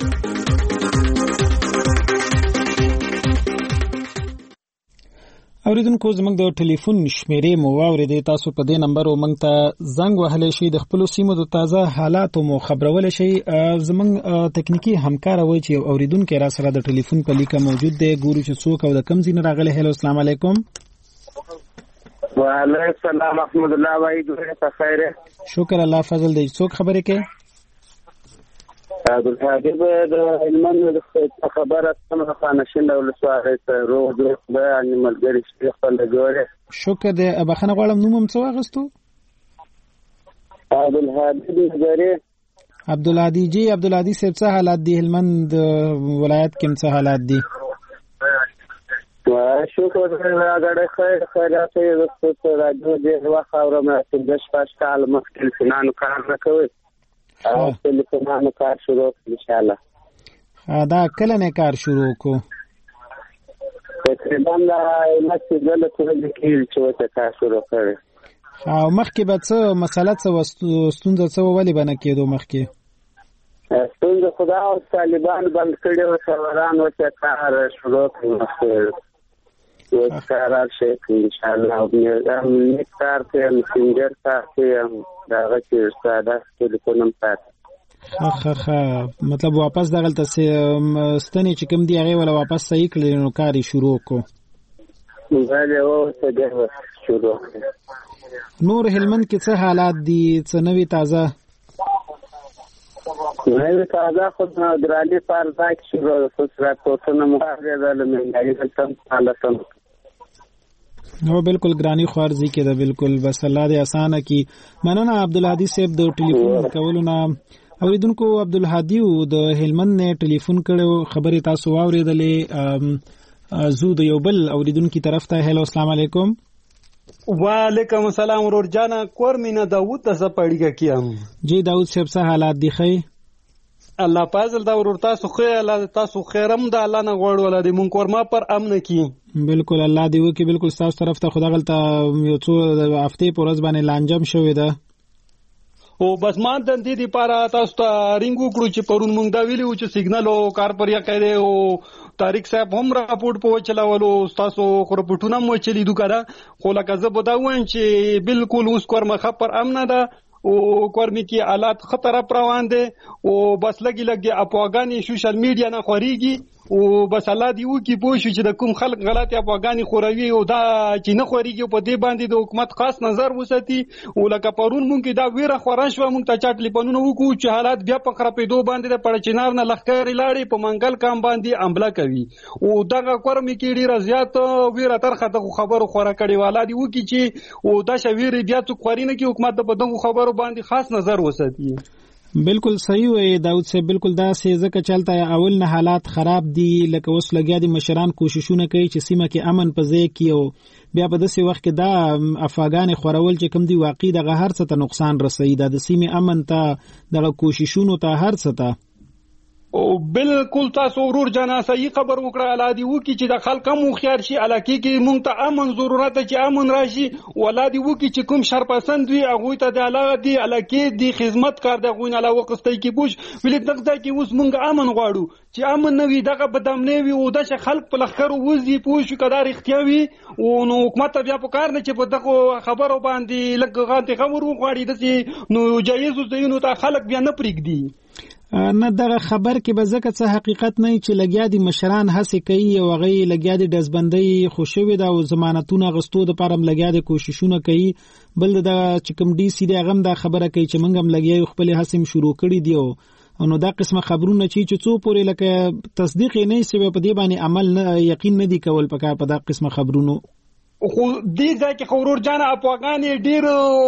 اوریدونکو زموږ د ټلیفون شمیرې مو واورېدې. تاسو په دې نمبر موږ ته زنګ وهلی شي، د خپل سیمو د تازه حالاتو مو خبرول شي. زموږ تکنیکی همکار وای چې اوریدونکو را سره د ټلیفون په لیکه موجود دی. ګورو چې څوک او د کم ځین راغلی. هلو السلام علیکم. وعلیکم السلام احمد الله وای دوه خیر. شکر الله فضل دی. څوک خبرې کوي؟ عبدالحادی د علمن خبره څنګه خانشین او لسواره ته روغ دی بیان ملګری شیخ په لګوره. شکر دی. بخنه غواړم نوم هم څه واغستو؟ عبدالحادی نظری. عبدالحادی جی. عبدالحادی صاحب څه حالات دي هلمند ولایت کې؟ څه حالات دي؟ شکر راغړې خیرات یې وسته راځو دې وخت اورم چې د شپږ کال مخکې فنانو کار نه کوي او فنانو کار شروع ان شاء الله. دا کله نه کار شروع کو؟ تقریبا لا نشي دلته کې چې وته کار شروع کړي. او مخکې به څه مسله څه ستونزه څه ولې بنه کېدو؟ مخکې ستونزه خدا او طالبان بند کړي او سوالان وته کار شروع کړي. قرار شي ان شاء الله. هم کار ته مسنجر ته دا غوښتل ساده ټلیفون پات. مطلب واپس دغلته ستنې چې کوم دی هغه ولا واپس صحیح کړي نو کاری شروع کو. بله او څه دی شروع. نور هلمند کې څه حالات دي؟ څه نوې تازه؟ نوې تازه خو درالي پر ځای شروع فسرا کوټنه مخاله د منګای تم حالتم. نو بالکل ګرانی خوارزي کې دا بالکل بس الله دې اسانه کی. مننه عبدالحادی صاحب د ټلیفون کولو نه. اوریدونکو عبدالحادی د هلمند نه ټلیفون کړو، خبرې تاسو واوریدلې. زو د یو بل اوریدونکو طرف ته. هلو السلام علیکم. وعلیکم السلام ورور جانا کور مینا داوود ته پړیګه کیم. جی داوود صاحب څه حالات دي؟ خی الله پازل دا ورور تاسو خو الله تاسو خیرم دا الله نه غوړ ولادي مونږ کورما پر امن کی بالکل الله دی وکي بالکل تاسو طرف ته خدا غلطه یو څو هفته پورز باندې لانجم شوې ده او بس مان د دې لپاره تاسو ته رینګو کړو چې پرون مونږ دا ویلو چې سیګنل او کارپریا کړي او طارق صاحب هم راپورټ په چلاولو تاسو خو راپورټونه مو چلی دوکره خو لکه زه به دا وایم چې بالکل اوس کورما خبر امن ده او کورمی کې حالات خطر روان دي او بس لګي اپواګانی سوشل میډیا نه خوريږي او بس الله دی وکي پوه شو چې د کوم خلک غلط اپواګانی خوروي او دا چې نه خوريږي په دې باندې د حکومت خاص نظر وساتي او لکه پرون مونږ دا ویره خوران شو مونږ ته چاټ لیپونو وکړو چې حالات بیا په خرابېدو باندې د پړچینار نه لخر لاړې په منګل کام باندې عمله کوي او دغه کورمی کې ډیر زیات ویره ترخه د خبرو خوره کړي والا دی وکي چې او دا شویری بیا څوک خورینه کې حکومت د بدغه خبرو باندې خاص نظر وساتي بالکل صحیح وي داود صاحب بالکل دا سه ځکه چلتا اول نه حالات خراب دي لکه اوس لګیا دي مشران کوششونه کوي چې سیمه کې امن پځې کی او بیا په داسې وخت کې دا افغان خورول چې کوم دی واقع دغه هر څه ته نقصان رسوي د سیمه امن ته دغه کوششونو ته هر څه ته او بالکل تاسو ورور جنا صحیح خبر وکړه الادي وکي چې د خلک مو خيار شي الکه کې مونږ ته امن ضرورت چې امن راشي ولادي وکي چې کوم شرپسند وي هغه ته د علاوه دي الکه دي خدمت کار د غوین علاوه وقستای کې بوش ولې دغه کې اوس مونږ امن غواړو چې امن نه وي دغه بدام نه وي او د خلک په لخر وځي پوه شو کدار اختیاري او نو حکومت بیا په کار نه چې په دغه خبرو باندې لګغانته خبر وغواړي د نو جایز زینو ته خلک بیا نه پریږدي نه دغه خبر کې به ځکه څه حقیقت نه چې لګیا دي مشران هڅه کوي او هغه لګیا دي دزبندۍ خوشوي دا او ضمانتونه غستو د پرم لګیا دي کوششونه کوي بل د چې کوم ډي سي دی هغه دا خبره کوي چې موږ هم لګیا خپل هڅه شروع کړی دی او نو دا قسمه خبرونه چې څو پورې لکه تصدیق نه سی په دې باندې عمل نه یقین نه دی کول پکار په دا قسمه خبرونو خو دې ځکه خورور جان افغان ډیر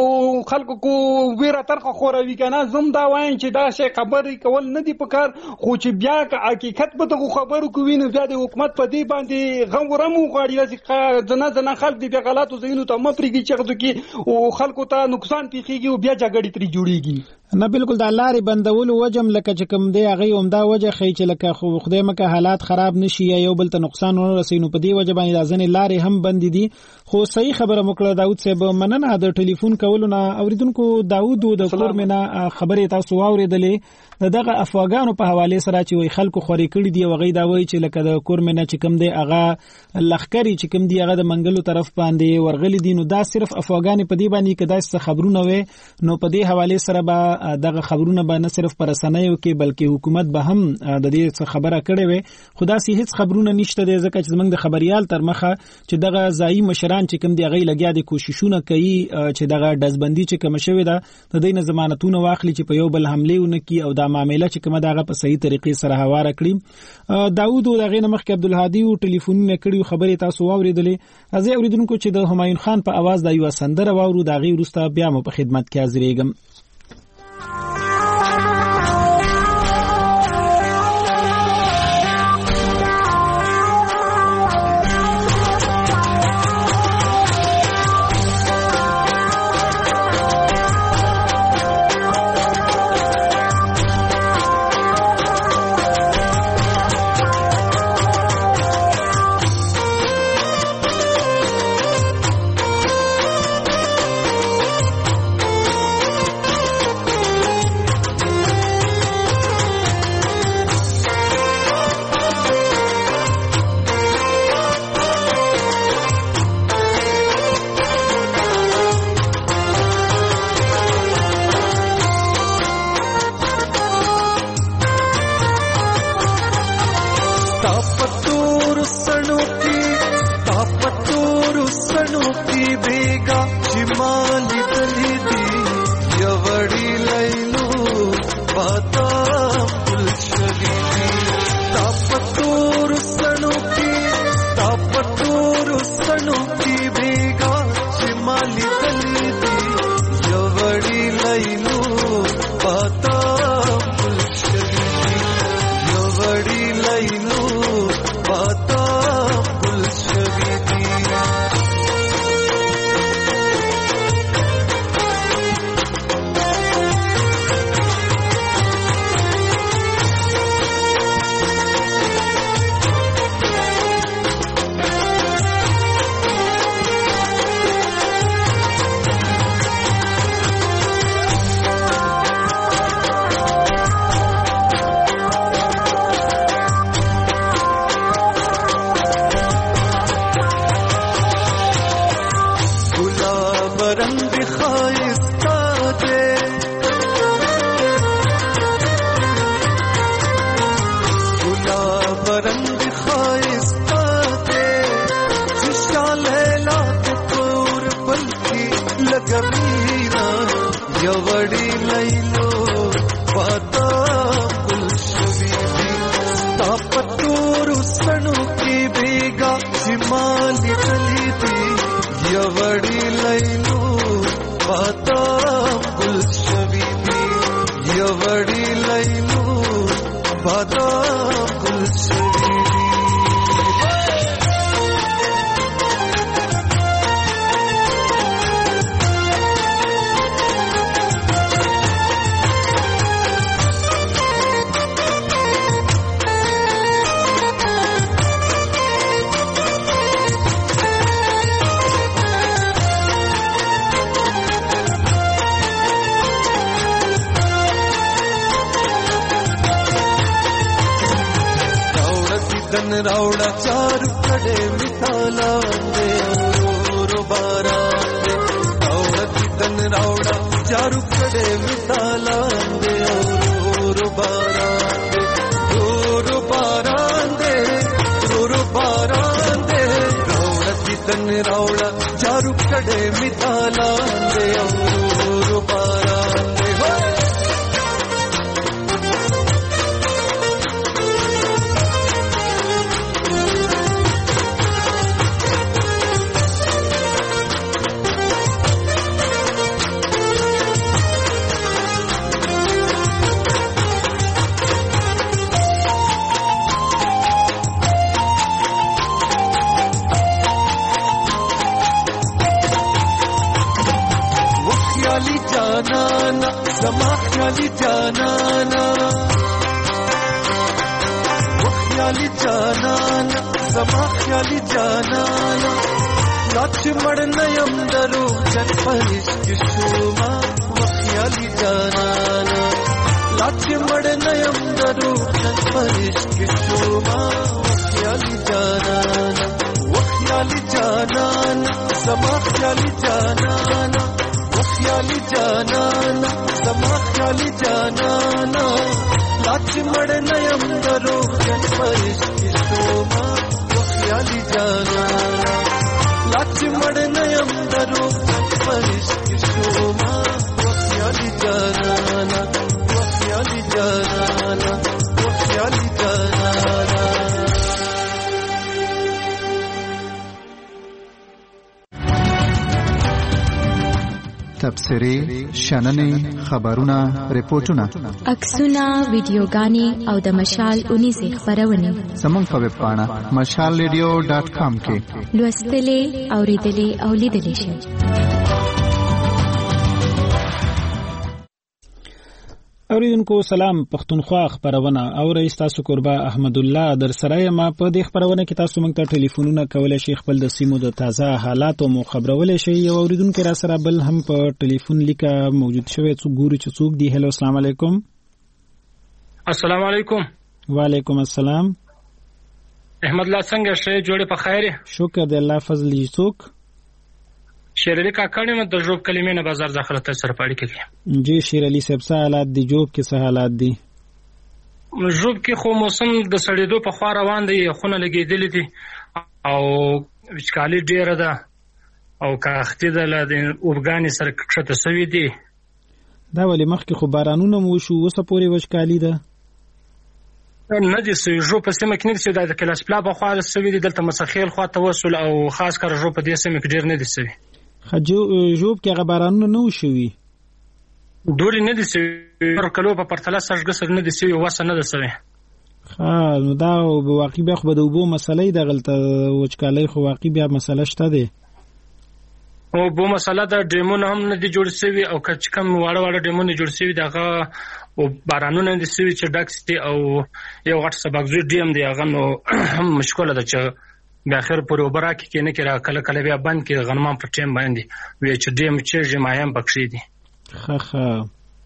خلکو کو ویره ترخه خوروي کنه زم دا وایم چې دا شی خبرې کول نه دی پکار خو چې بیا حقیقت به د خبرو کوي نو بیا د حکومت په دې باندې غوړم غواړي چې ځنه خلک دې غلطو زینو ته مپریږي چې او خلکو ته نقصان پیخيږي او بیا جګړې تری جوړيږي نه بالکل د لارې بندول وجم لکه چې کوم دی هغه عمده وجه خې چې لکه خو خدای مکه حالات خراب نشي یا یو بل ته نقصان ونه رسي نو په دې وجه باندې ځنې لارې هم بند دي خو صحیح خبره مکړه داود صاحب مننه د ټلیفون کولو نه اوریدونکو داود د کورمنه خبره تاسو واوریدلې دغه افغانانو په حواله سره چې وي خلکو خوري کړی دی وغي دا وایي چې لکه د کورمنه چې کوم دی هغه لخکری چې کوم دی هغه د منګلو طرف باندې ورغلي دي نو دا صرف افغان په دې باندې کدا څه خبرونه وي نو په دې حواله سره به دغه خبرونه به نه صرف پر رسنیو کې بلکې حکومت به هم د دې خبره کړې وي خدا سي هیڅ خبرونه نشته د ځکه چې موږ د خبريال تر مخه چې دغه ځای مشران چې کوم دی هغه لګیا دي کوششونه کوي چې دغه دزبندي چې کوم شوی ده د دې نه ضمانتونه واخلي چې په یو بل حمله ونه کی او دا معاملې چې کومه دغه په صحیح طریقې سره هواره کړی داوود دغه نمخ کې عبدالهادي او ټلیفونونه کړیو خبره تاسو واوریدلې ازي اوریدونکو چې د همایون خان په आवाज د یو سندره واورو دغه ورسته بیا مو په خدمت کې حاضرېږم رنگ خایسته ده گلاب رنگ خایسته ده چشال هلات پور بلکی لگوینا یوڑی لیلو باتا گلشوی دی تاپتور سنو کی بیگا شمالی چلی دی یوڑی لیلو باتا گلشوی دی یوڑی لیلو باتا گلشوی دی दन रावड़ा चारू कड़े मिसाला दे रो बारा दे रावड़ा दन रावड़ा चारू कड़े मिसाला दे रो बारा दे रो बारा दे रो बारा दे रावड़ा दन रावड़ा चारू कड़े मिसाला दे रो बारा दे جانانا زما خیالی جانانا وخیالی جانانا زما خیالی جانانا لاچ مڑنا یم درو جن پرشک شوما وخیالی جانانا لاچ مڑنا یم درو جن پرشک شوما وخیالی جانانا وخیالی جانانا زما خیالی جانانا خیالی جانانا زما خیالی جانانا لاچ مڑنا یم درو جن پرشک شوما خیالی جانانا لاچ مڑنا یم درو جن پرشک شوما خیالی جانانا خیالی جانانا خیالی جانانا تبصرې شننې خبرونه ریپورتونه عکسونه ویډیوګانې او د مشال 19 خبرونه زموږ په ویب پاڼه mashalradio.com کې لوستلې اوریدلې او لیدلې شئ. اوریدونکو سلام، پښتونخوا خبرونه او رئیس تاسو قربا احمد الله در سره ما په دې خبرونه کې تاسو موږ ته ټلیفونونه کولای شئ، خپل د سیمو د تازه حالاتو مو خبرولای شئ. یو اوریدونکو را سره بل هم په ټلیفون لیکه موجود شوی، څو ګوري چې څوک دی. هلو، السلام علیکم. السلام علیکم. وعلیکم السلام. احمد الله څنګه شې؟ جوړې په خیر؟ شکر دی الله فضل. څوک؟ شیر علی کاکړ مې د جوب کلمې نه بازار داخله تر سره پاړی کوي. جی شیر علی صاحب، څه حالات دي جوب کې؟ څه حالات دي جوب کې؟ خو موسم د سړېدو په خوا روان دی، خونه لګېدلې دي او وچکالي ډیره ده او کاختي ده، له اورګانې سره کښته سوي دي. دا ولې مخکې خو بارانونه مو وشو، اوسه پورې وچکالي ده؟ نه دي سوي. جو په سیمه کې نه دي سوي، د کلاس پلا په خوا سوي دي، دلته مسخیل خوا ته وصل او خاص کر جو په دې سیمه کې ډیر نه دي سوي. جوب کې هغه بارانونه نه وشوي، دوری نه دي سوي، کلو په پرتله سرګسر نه دي سوي، وسه نه ده سوي. نو دا واقعي بیا خو به د اوبو مسلې د غلطه وچکالۍ خو واقعي بیا مسله شته دی. او بو مسله د ډیمونه هم نه دي جوړ سوي او کم واړه واړه ډیمونه جوړ سوي دغه او بارانونه دي سوي چې ډک سي او یو غټ سبکزوی ډیم دی، هغه نو مشکله ده چې بیا اخر پورې وبرا کې نه کړه، کله کله بیا بند کې غنمان په ټیم باندې وی چې ډیم چې جمایم پکې دي. خخه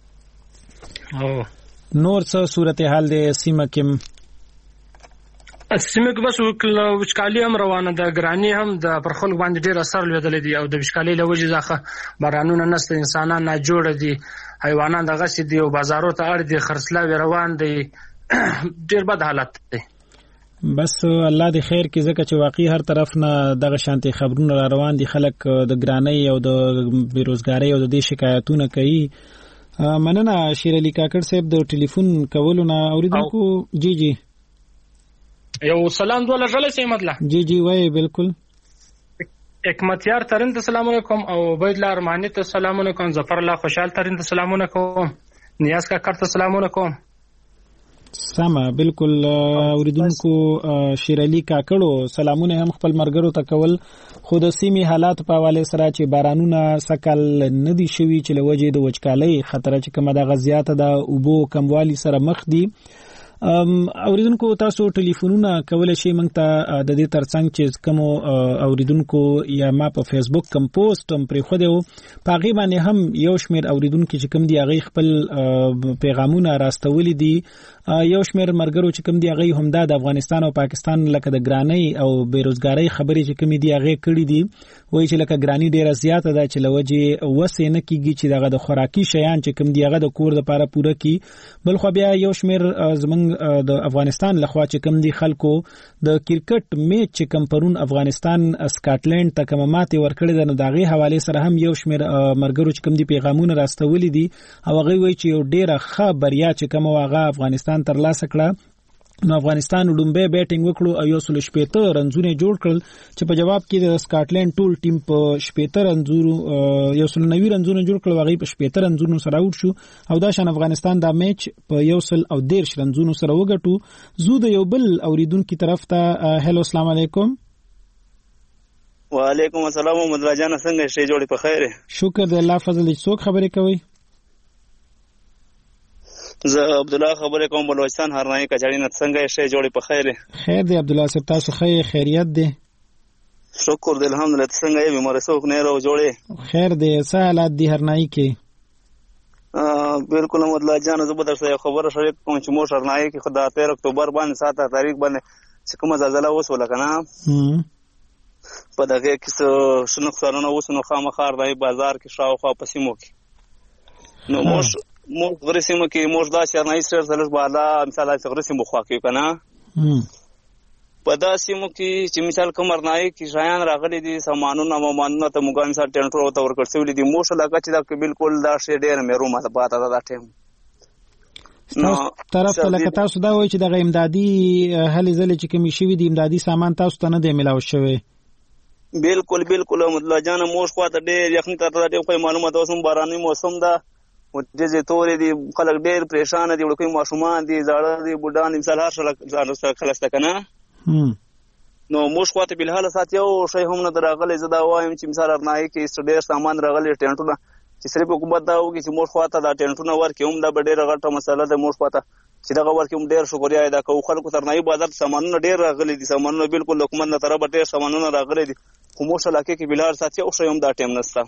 او نور څه صورتحال دی سیمه کې؟ سیمه کې بس وچکالي هم روانه ده، ګراني هم د پر خلک باندې ډېر اثر لویدلی دی او د وچکالۍ له وجې څخه بارانونه نشته، انسانان ناجوړه دي، حیوانان دغسې دي او بازارو ته اړ دي، خرڅلاوې روان دی، ډېر بد حالت دی. بس الله دې خیر کې، ځکه چې واقعي هر طرف نه دغه شانتي خبرونه را روان دي، خلک د ګرانۍ او د بیروزګارۍ او د دې شکایتونه کوي. مننه شیر علي کاکړ صاحب د ټلیفون کولو نه. اوریدونکو جی یو سلام دوله ژله سیمت له جی وای بالکل. حکمتیار ترین ته سلام علیکم او عبید الله ارمانی ته سلام علیکم، ظفر الله خوشحال ترین ته سلام علیکم، نیاز کاکړ ته سلام علیکم. سمه بالکل. اوریدونکو شیر علي کاکړو سلامونه هم خپل مرګرو ته کول، خو د سیمې حالات په حواله سره چې بارانونه سکل نه دي شوي چې له وجې د وچکالۍ خطر چې کومه د غزيات د اوبو کموالي سره مخ دي. اوریدونکو تاسو ټلیفونونه کولای شئ موږ ته د دې ترڅنګ چې کوم اوریدونکو یا ما په فیسبوک کوم پوسټ هم پرې خو دیو پاغي باندې هم یو شمیر اوریدونکو چې کوم دی هغه خپل پیغامونه راستولي دي. یو شمیر مرګرو چې کوم دی هغه هم د افغانستان او پاکستان لکه د ګرانۍ او بیروزګارۍ خبرې چې کوم دی هغه کړې دي، وایي چې لکه ګرانۍ ډیره زیاته ده چې لوجه وسه نه کیږي چې دغه د خوراکي شیان چې کوم دی هغه د کور لپاره پوره کی. بل خو بیا یو شمیر زمنګ د افغانستان لخوا چې کوم دی خلکو د کرکټ میچ چې کوم پرون افغانستان اسکاټلند ته کوم ماته ورکړي د دغه حواله سره هم یو شمیر مرګرو چې کوم دی پیغامونه راستولي دي او هغه وایي چې ډیره ښه بریا چې کوم واغه افغانستان ترلاسه کړه. نو افغانستان لومبه بیټینګ وکړو او یو سل شپېته رنزونه جوړ کړل چې په جواب کې د سکاټلند ټول ټیم په شپېته رنزونو یو سل 90 رنزونه جوړ کړل، هغه په شپېته رنزونو سره اوټ شو او دا شان افغانستان دا میچ په یو سل او 10 رنزونو سره وګټو. زو د یو بل اوریدونکو طرف ته هلو السلام علیکم. وعلیکم السلام محمد راجان، څنګه شې؟ جوړې په خیر؟ شکر د الله فضل. څوک خبرې کوي؟ زه عبد الله خبرې کوم، بلوچستان هرناي کچاړي نه. څنګه شې؟ جوړې په خیر؟ خیر دی عبد الله صاحب، تاسو خیریت دی؟ شکر دی الحمدلله. څنګه یې؟ بیمار څوک نه راو جوړې؟ خیر دی. څه حالات دی هرناي کې؟ بالکل محمد الله جان، زه به درته خبره شریک کوم چې مو هرناي کې خدای 13 اکتوبر باندې 7 تاریخ باندې چې کومه زلزلہ وسوله کنه په دغه کې شنو خسرونه وسنو خامخار دی بازار کې شاوخوا پسیمو کې. نو موږ غرسیمو کې موږ دا شرنای سره سره بالا مثال غرسیمو خوا کې کنه په دا سیمو کې چې مثال کمرنای کې شایان راغلي دي، سامانونه مامانونه ته موږ مثال ټنټرو ته ورکړسولې دي. موږ لکه چې دا بالکل دا شی ډېر مېرو ماته پاته دا ټیم تاسو طرف ته لکه تاسو دا وایي چې د امدادي هلې ځلې چې کمی شوي دي امدادي سامان تاسو ته نه دی ملاو شوی؟ بالکل محمد جان، موږ خواته ډېر یخني ته ډېر خو معلومات اوسم باراني موسم ده او دې تورې دي، خلک ډېر پریشان دي، وړوکی ماشومان دي، زاړه دي، بوډان مثال هر څه خلسته کنه. نو موږ خواته بل حال سات یو شی هم نه دراغلي. زه دا وایم چې مثال ارنای کې ډېر سامان راغلي ټنټونه چې صرف حکومت دا وږي چې موږ خواته دا ټنټونه ورکې هم دا ډېر غټه مسله ده. موږ خواته چې دغه ورکې هم ډېر شکریا ادا کوو. خلکو ترنای بازار سامانونه ډېر راغلي دي، سامانونه بالکل حکومت نه طرف ډېر سامانونه راغلي دي، خو موږ علاقې کې بل حال سات یو شی هم دا ټیم نشته.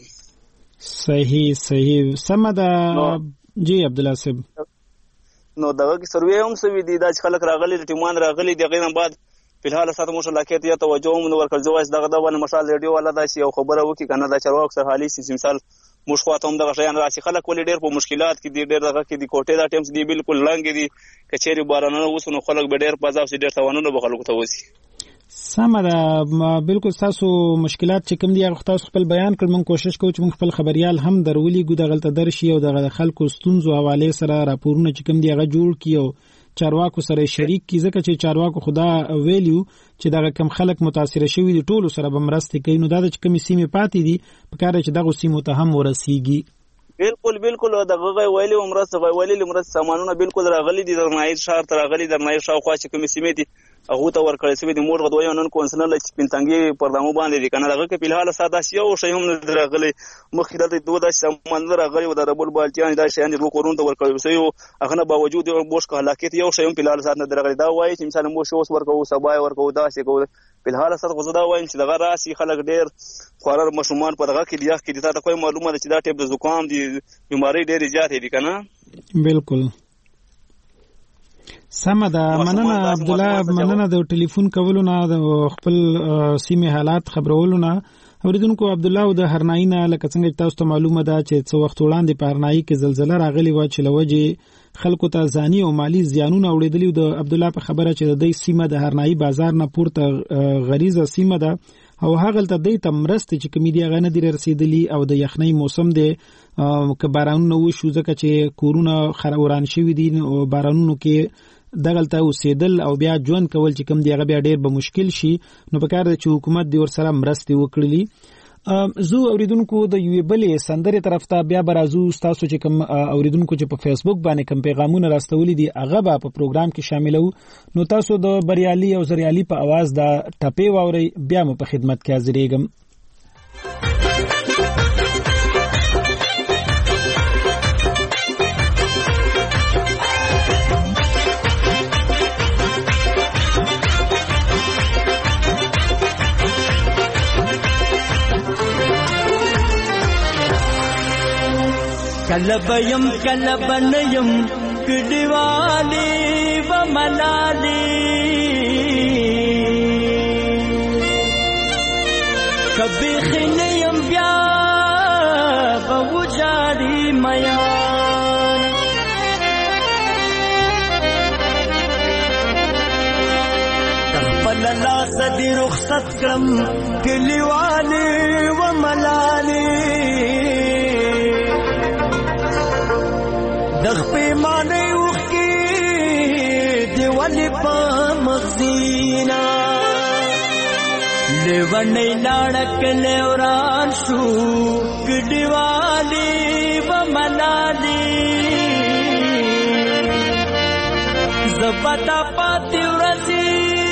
صحیح سمه ده. جی عبد الله صاحب، نو دغه کې سروې هم سوي دي، دا چې خلک راغلي ټیمان راغلي دي، غیر بعد په حال سات موږ علاقې ته توجه هم ورکړ. ځوځ دغه د ونه مشال ریډیو والا دا چې یو خبره وکي کنه دا چرواک سره حالي سي مثال موږ خواته هم دغه شیان راشي. خلک ولې ډېر په مشکلات کې دي، ډېر دغه کې دي، کوټې دا ټیمز دي بالکل لنګ دي، کچېری بارانونه وسونو خلک به ډېر پازاو سي، ډېر توانونه به خلکو ته وسی. سمه ده. بالکل تاسو مشکلات چې کوم دي هغه تاسو خپل بیان کړئ. موږ کوشش کوو چې موږ خپل خبريال هم درولي ګو دغلت درشي او دغه خلکو ستونزو حواله سره راپورونه چې کوم دي هغه جوړ کیو چارواکو سره شریک کی، ځکه چې چارواکو خدا ویلیو چې دغه کم خلک متاثر شوي دي ټولو سره بمرسته کوي. نو دا چې کوم سیمه پاتې دي په کار چې دغه سیمه ته هم ورسیږي. بالکل دغه ویلی عمره ویلی سامانونه بالکل راغلي دي، درنایي شهر ته راغلي، درنایي شاوخوا چې کوم سیمه دي هغه ته ورکړل شوی دي. موږ غوډوي نن کونسلر لچ پینتنګي پردامو باندې دي کنه دغه کې په حال ساده یو شی هم نه راغلي. مخکې دلته دوه د سامان راغلي و د ربول بالتیان دا شیان د کورون ته ورکړل شوی او هغه نه باوجود بوش که حلاکت یو شی هم په حال ساده نه راغلي. دا وایي چې مثلا مو شوس ورکو سبا ورکو دا څه کو په حال ساده غوډه دا وایي چې دغه راسي خلک ډیر خورر مشومان په دغه کې دی چې دا کوئی معلومه ده چې دا ټیپ د زکام دي، بیماری ډېر زیات دي کنه. بالکل سمه ده. مننه عبد الله، مننه د ټلیفون کولو نه، د خپل سیمه حالات خبرولو نه. اوریدونکو عبد الله د هرنائی نه لکه څنګه تاسو ته معلومه ده چې څو وخت وړاندې په هرنائی کې زلزلہ راغلی و چې لوجه خلکو ته ځاني او مالی زیانونه اوریدلی. د عبد الله په خبره چې د دې سیمه د هرنائی بازار نه پورته غریزه سیمه ده او هغه ته د تمرست چې کمیډیا غنه دی رسیدلی او د یخنۍ موسم دی که بارانونه وشو ځکه چې کورونه خروران شوي دي او بارانونو کې دغلته اوسېدل او بیا ژوند کول چې کوم دی هغه بیا ډېر به مشکل شي. نو په کار دی چې حکومت دی ورسره مرستې وکړي. زه اوریدونکو د یوې بلې سندرې طرف ته بیا به راځو. ستاسو چې کوم اوریدونکو چې په فیسبوک باندې کوم پیغامونه راستولي دي هغه به په پروګرام کې شاملو. نو تاسو د بریالي او زریالي په اواز دا ټپې واورئ، بیا مو په خدمت کې حاضرېږم. کلبیم کلبنیم کډیوالی و ملالی کبی خنیم بیا بوجاری میان تخپل لاس دی رخصت کرم کلیوالی و ملالی دغ پیمانه وخی دیوالی پا مغزینا لیوانی لارک لیوران شو کدیوالی و ملالی زبتا پاتی ورزی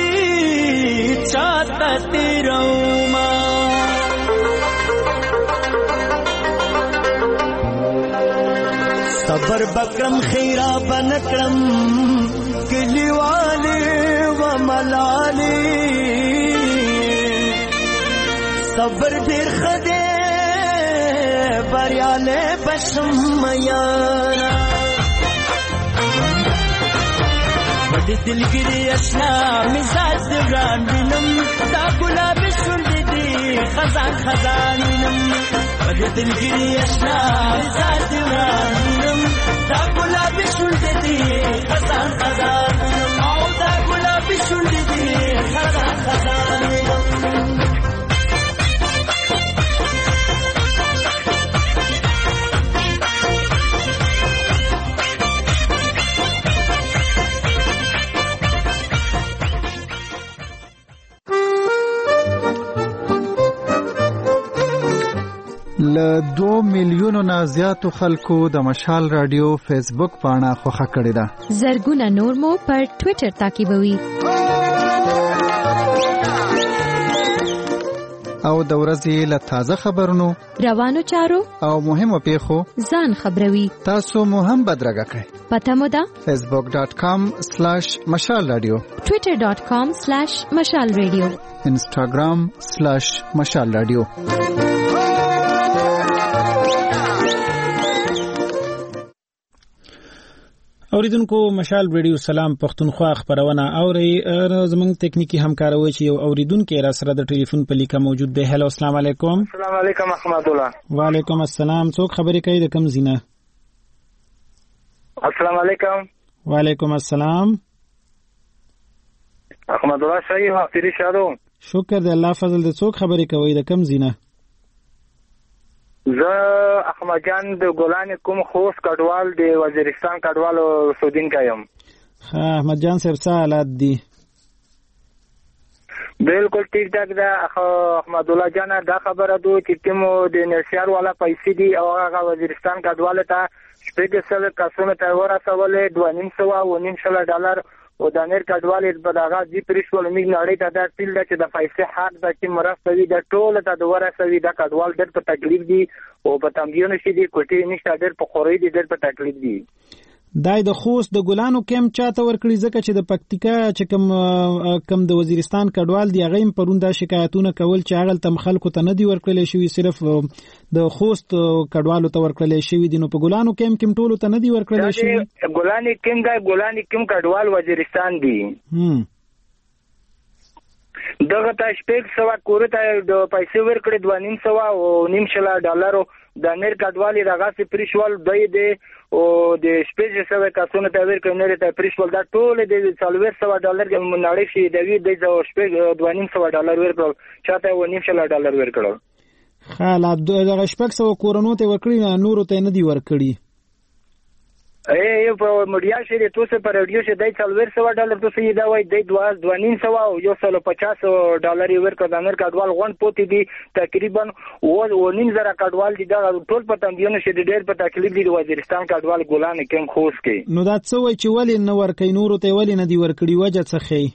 چاہتا تیروما صبر بکرم خیرا بنکرم کلیوالی و ملالی صبر دیر خدے بریالے بشم میانا بڑی دلگیری اشنا مزاج دیوران بینم دا گلاب شنڈی دی خزان خزانینم بڑی دلگیری اشنا مزاج دیوران بینم دا گلاب شنڈی دی خزان خزانینم او دا گلاب شنڈی دی خزان خزانینم له 2 میلیونو نه زیاتو خلکو د مشال رادیو فیسبوک پاڼه خوښه کړې ده. زرګونه نور مو پر ټوئیټر تعقیبوي او د ورځې له تازه خبرونو، روانو چارو او مهمو پیښو ځان خبروي. تاسو مو هم بدرګه کړئ. پته مو ده facebook.com/مشال رادیو، twitter.com/مشال رادیو، instagram/مشال رادیو. اوریدونکو مشال ریډیو سلام پښتونخوا خبرونه اوري. زمونږ تکنیکی همکار و چې اوریدونکو را سره د ټلیفون په لیکه موجود دی. هلو السلام علیکم. السلام علیکم احمد الله. وعلیکم السلام. څوک خبرې کوي د کوم زینه؟ السلام علیکم. وعلیکم السلام. احمد الله صحیح حاضر شادو. شکر دی الله فضل. د څوک خبرې کوي د کوم زینه؟ زه احمد جان د ګولان کوم خوست کډوال د وزیرستان کډوال سودین کایم. احمد جان صاحب څه حالات دي؟ بالکل ٹھیک ٹھاک ده. احمد الله جان دا خبره دو چې کوم د نشيار والا پیسې دي او هغه وزیرستان کډوال ته شپږ سل کسونه ته ورسولې $2.5 او د امیر کډوال په دغه دی پریشول میګ نړۍ ته دا تل چې د پیسې حق د چې مرستوي د ټول ته د ورسوي د کډوال ډېر په تکلیف دي او په تمبيونه شي دي کوټي نشته ډېر په خوري دي ډېر په تکلیف دي. دای د خوست د ګلانو کیمپ چاته ورکړي ځکه چې د پکتیکا چې کم د وزیرستان کډوال دی هغه پرون دا شکایتونه کول چې هغه تم خلکو ته نه دی ورکړل شوی صرف د خوست کډوالو ته ورکړل شوی دي نو په ګلانو کیمپ کې ټولو ته نه دی ورکړل شوی ګلانی کیمپ کډوال وزیرستان دی دغه تشپیک سوا کورته د پیسې ورکړي $2.5 د امریکا ډالر راغاسي پریشوال دی او د سپیش سره کاسونه ته ورکړي نه ته پریشوال دا ټول د $400 کې مناړي شي د سپیش $2.5 ورکړل چاته $1.5 ورکړل خاله د شپږ سو کورونو ته ورکړي نور ته نه دی ورکړي په مډیا شي د توسه پر رادیو شي د $400 تو سي دا وای د $2.5 او $150 ورکړ د امریکا ډوال غون پوتې دي تقریبا و نیم زره کډوال دي دا ټول په تنبیونه شي د ډېر په تکلیف دي وزیرستان کډوال ګلان کم خوش کې نو دا څه وای چې ولې نه ورکې نور ته ولې نه دی ورکړي وجه څه خي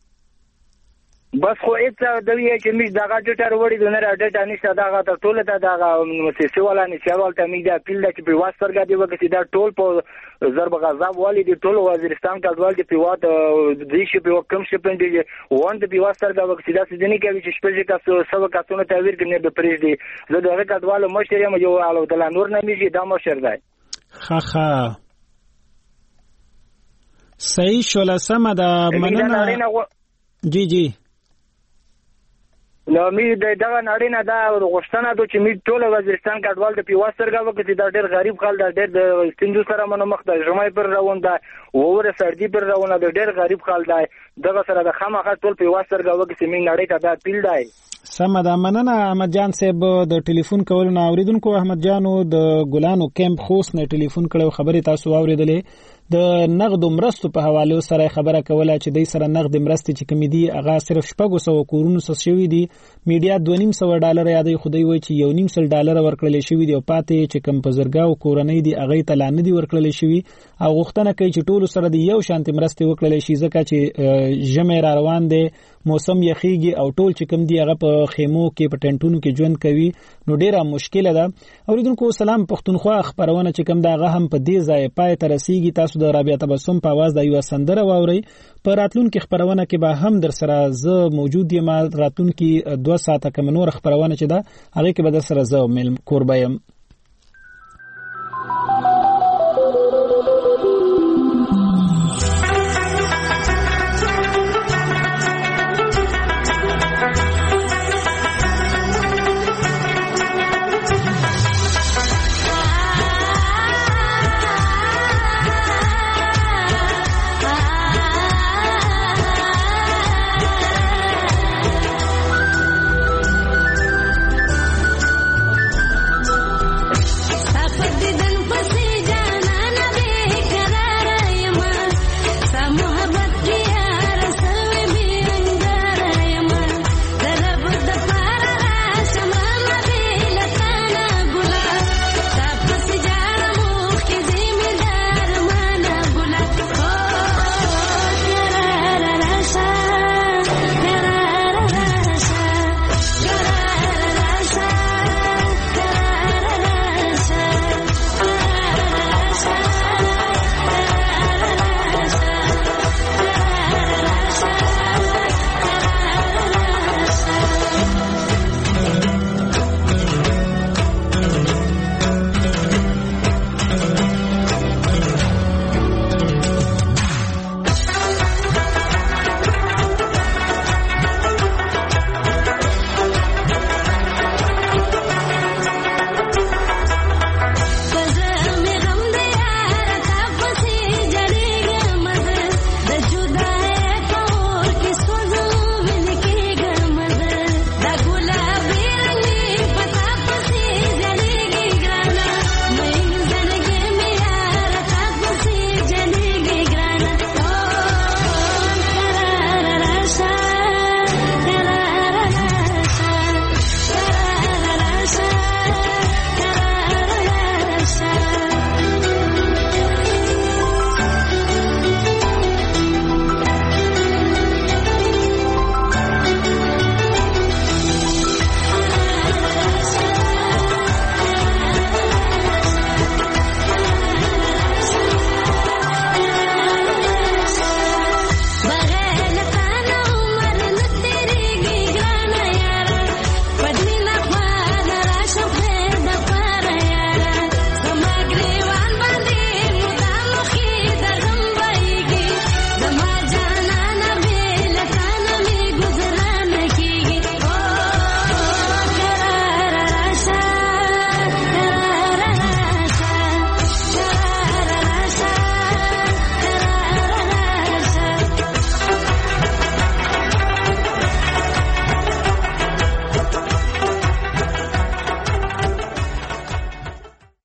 بس خو اته د وی چې مش دغه ډټر وړي د نړۍ ډټا نشته دغه ته ټول ته دغه مؤسسه ولا نشوال ته میډیا پیل چې په واسطرګه دی وکړي دا ټول په ضرب غضب والی دی ټول وزیرستان کډوال دی پیوات د شي په کم شي پند دی وان د واسطرګه وکړي دا څه نه کوي چې شپږ کاسو سبا کاسونه ته ور کنه د پریز دی زه دغه کډوال مشر یم یو الو د نور نه میږي دا مشر دی خخه صحیح شول سم دا مننه جی نو می دغه نړۍ نه دا غوښتنه ده چې می ټول وزیرستان کډوال د پیوسترګه وکړي دا ډېر غریب خلک دا ډېر د ستندو سره منو مخ د جمعې پر روان ده ووره سردی پر روان ده ډېر غریب خلک دا دغه سره د خامخا ټول پیوسترګه وکړي می نړۍ ته دا پیل دی سم ده مننه احمد جان صاحب د ټلیفون کول نه اوریدونکو احمد جانو د ګلانو کیمپ خوست نه ټلیفون کړو خبره تاسو اوریدلې د نقد مرستو په حواله سره خبره کوله چې د سره نقد مرستې چې کمیدي هغه صرف $600 کورونو سره شوی دی میډیا $2.5 یادې خدای وای چې $1.5 ورکړل شوی دی او پاتې چې کم پزرګاو کورنۍ دی هغه ته لانه دی ورکړل شوی او غوښتنه کوي چې ټول سره دی یو شانتي مرستې وکړل شي ځکه چې جمع را روان دی موسم یخیږي او ټول چې کم دی هغه په خیمو کې په ټنټونو کې ژوند کوي نو ډیره مشکله ده اوریدونکو سلام پښتونخوا خبرونه چې کم دا هغه هم په دې ځای پای ته رسیږي تاسو د رابعه تبسم په आवाज د یو سندره واوري په راتلونکو خبرونه کې به هم در سره زه موجود یم راتلونکو 2 ساعته کوم نور خبرونه چې دا هغه کې به در سره زه مل کوربایم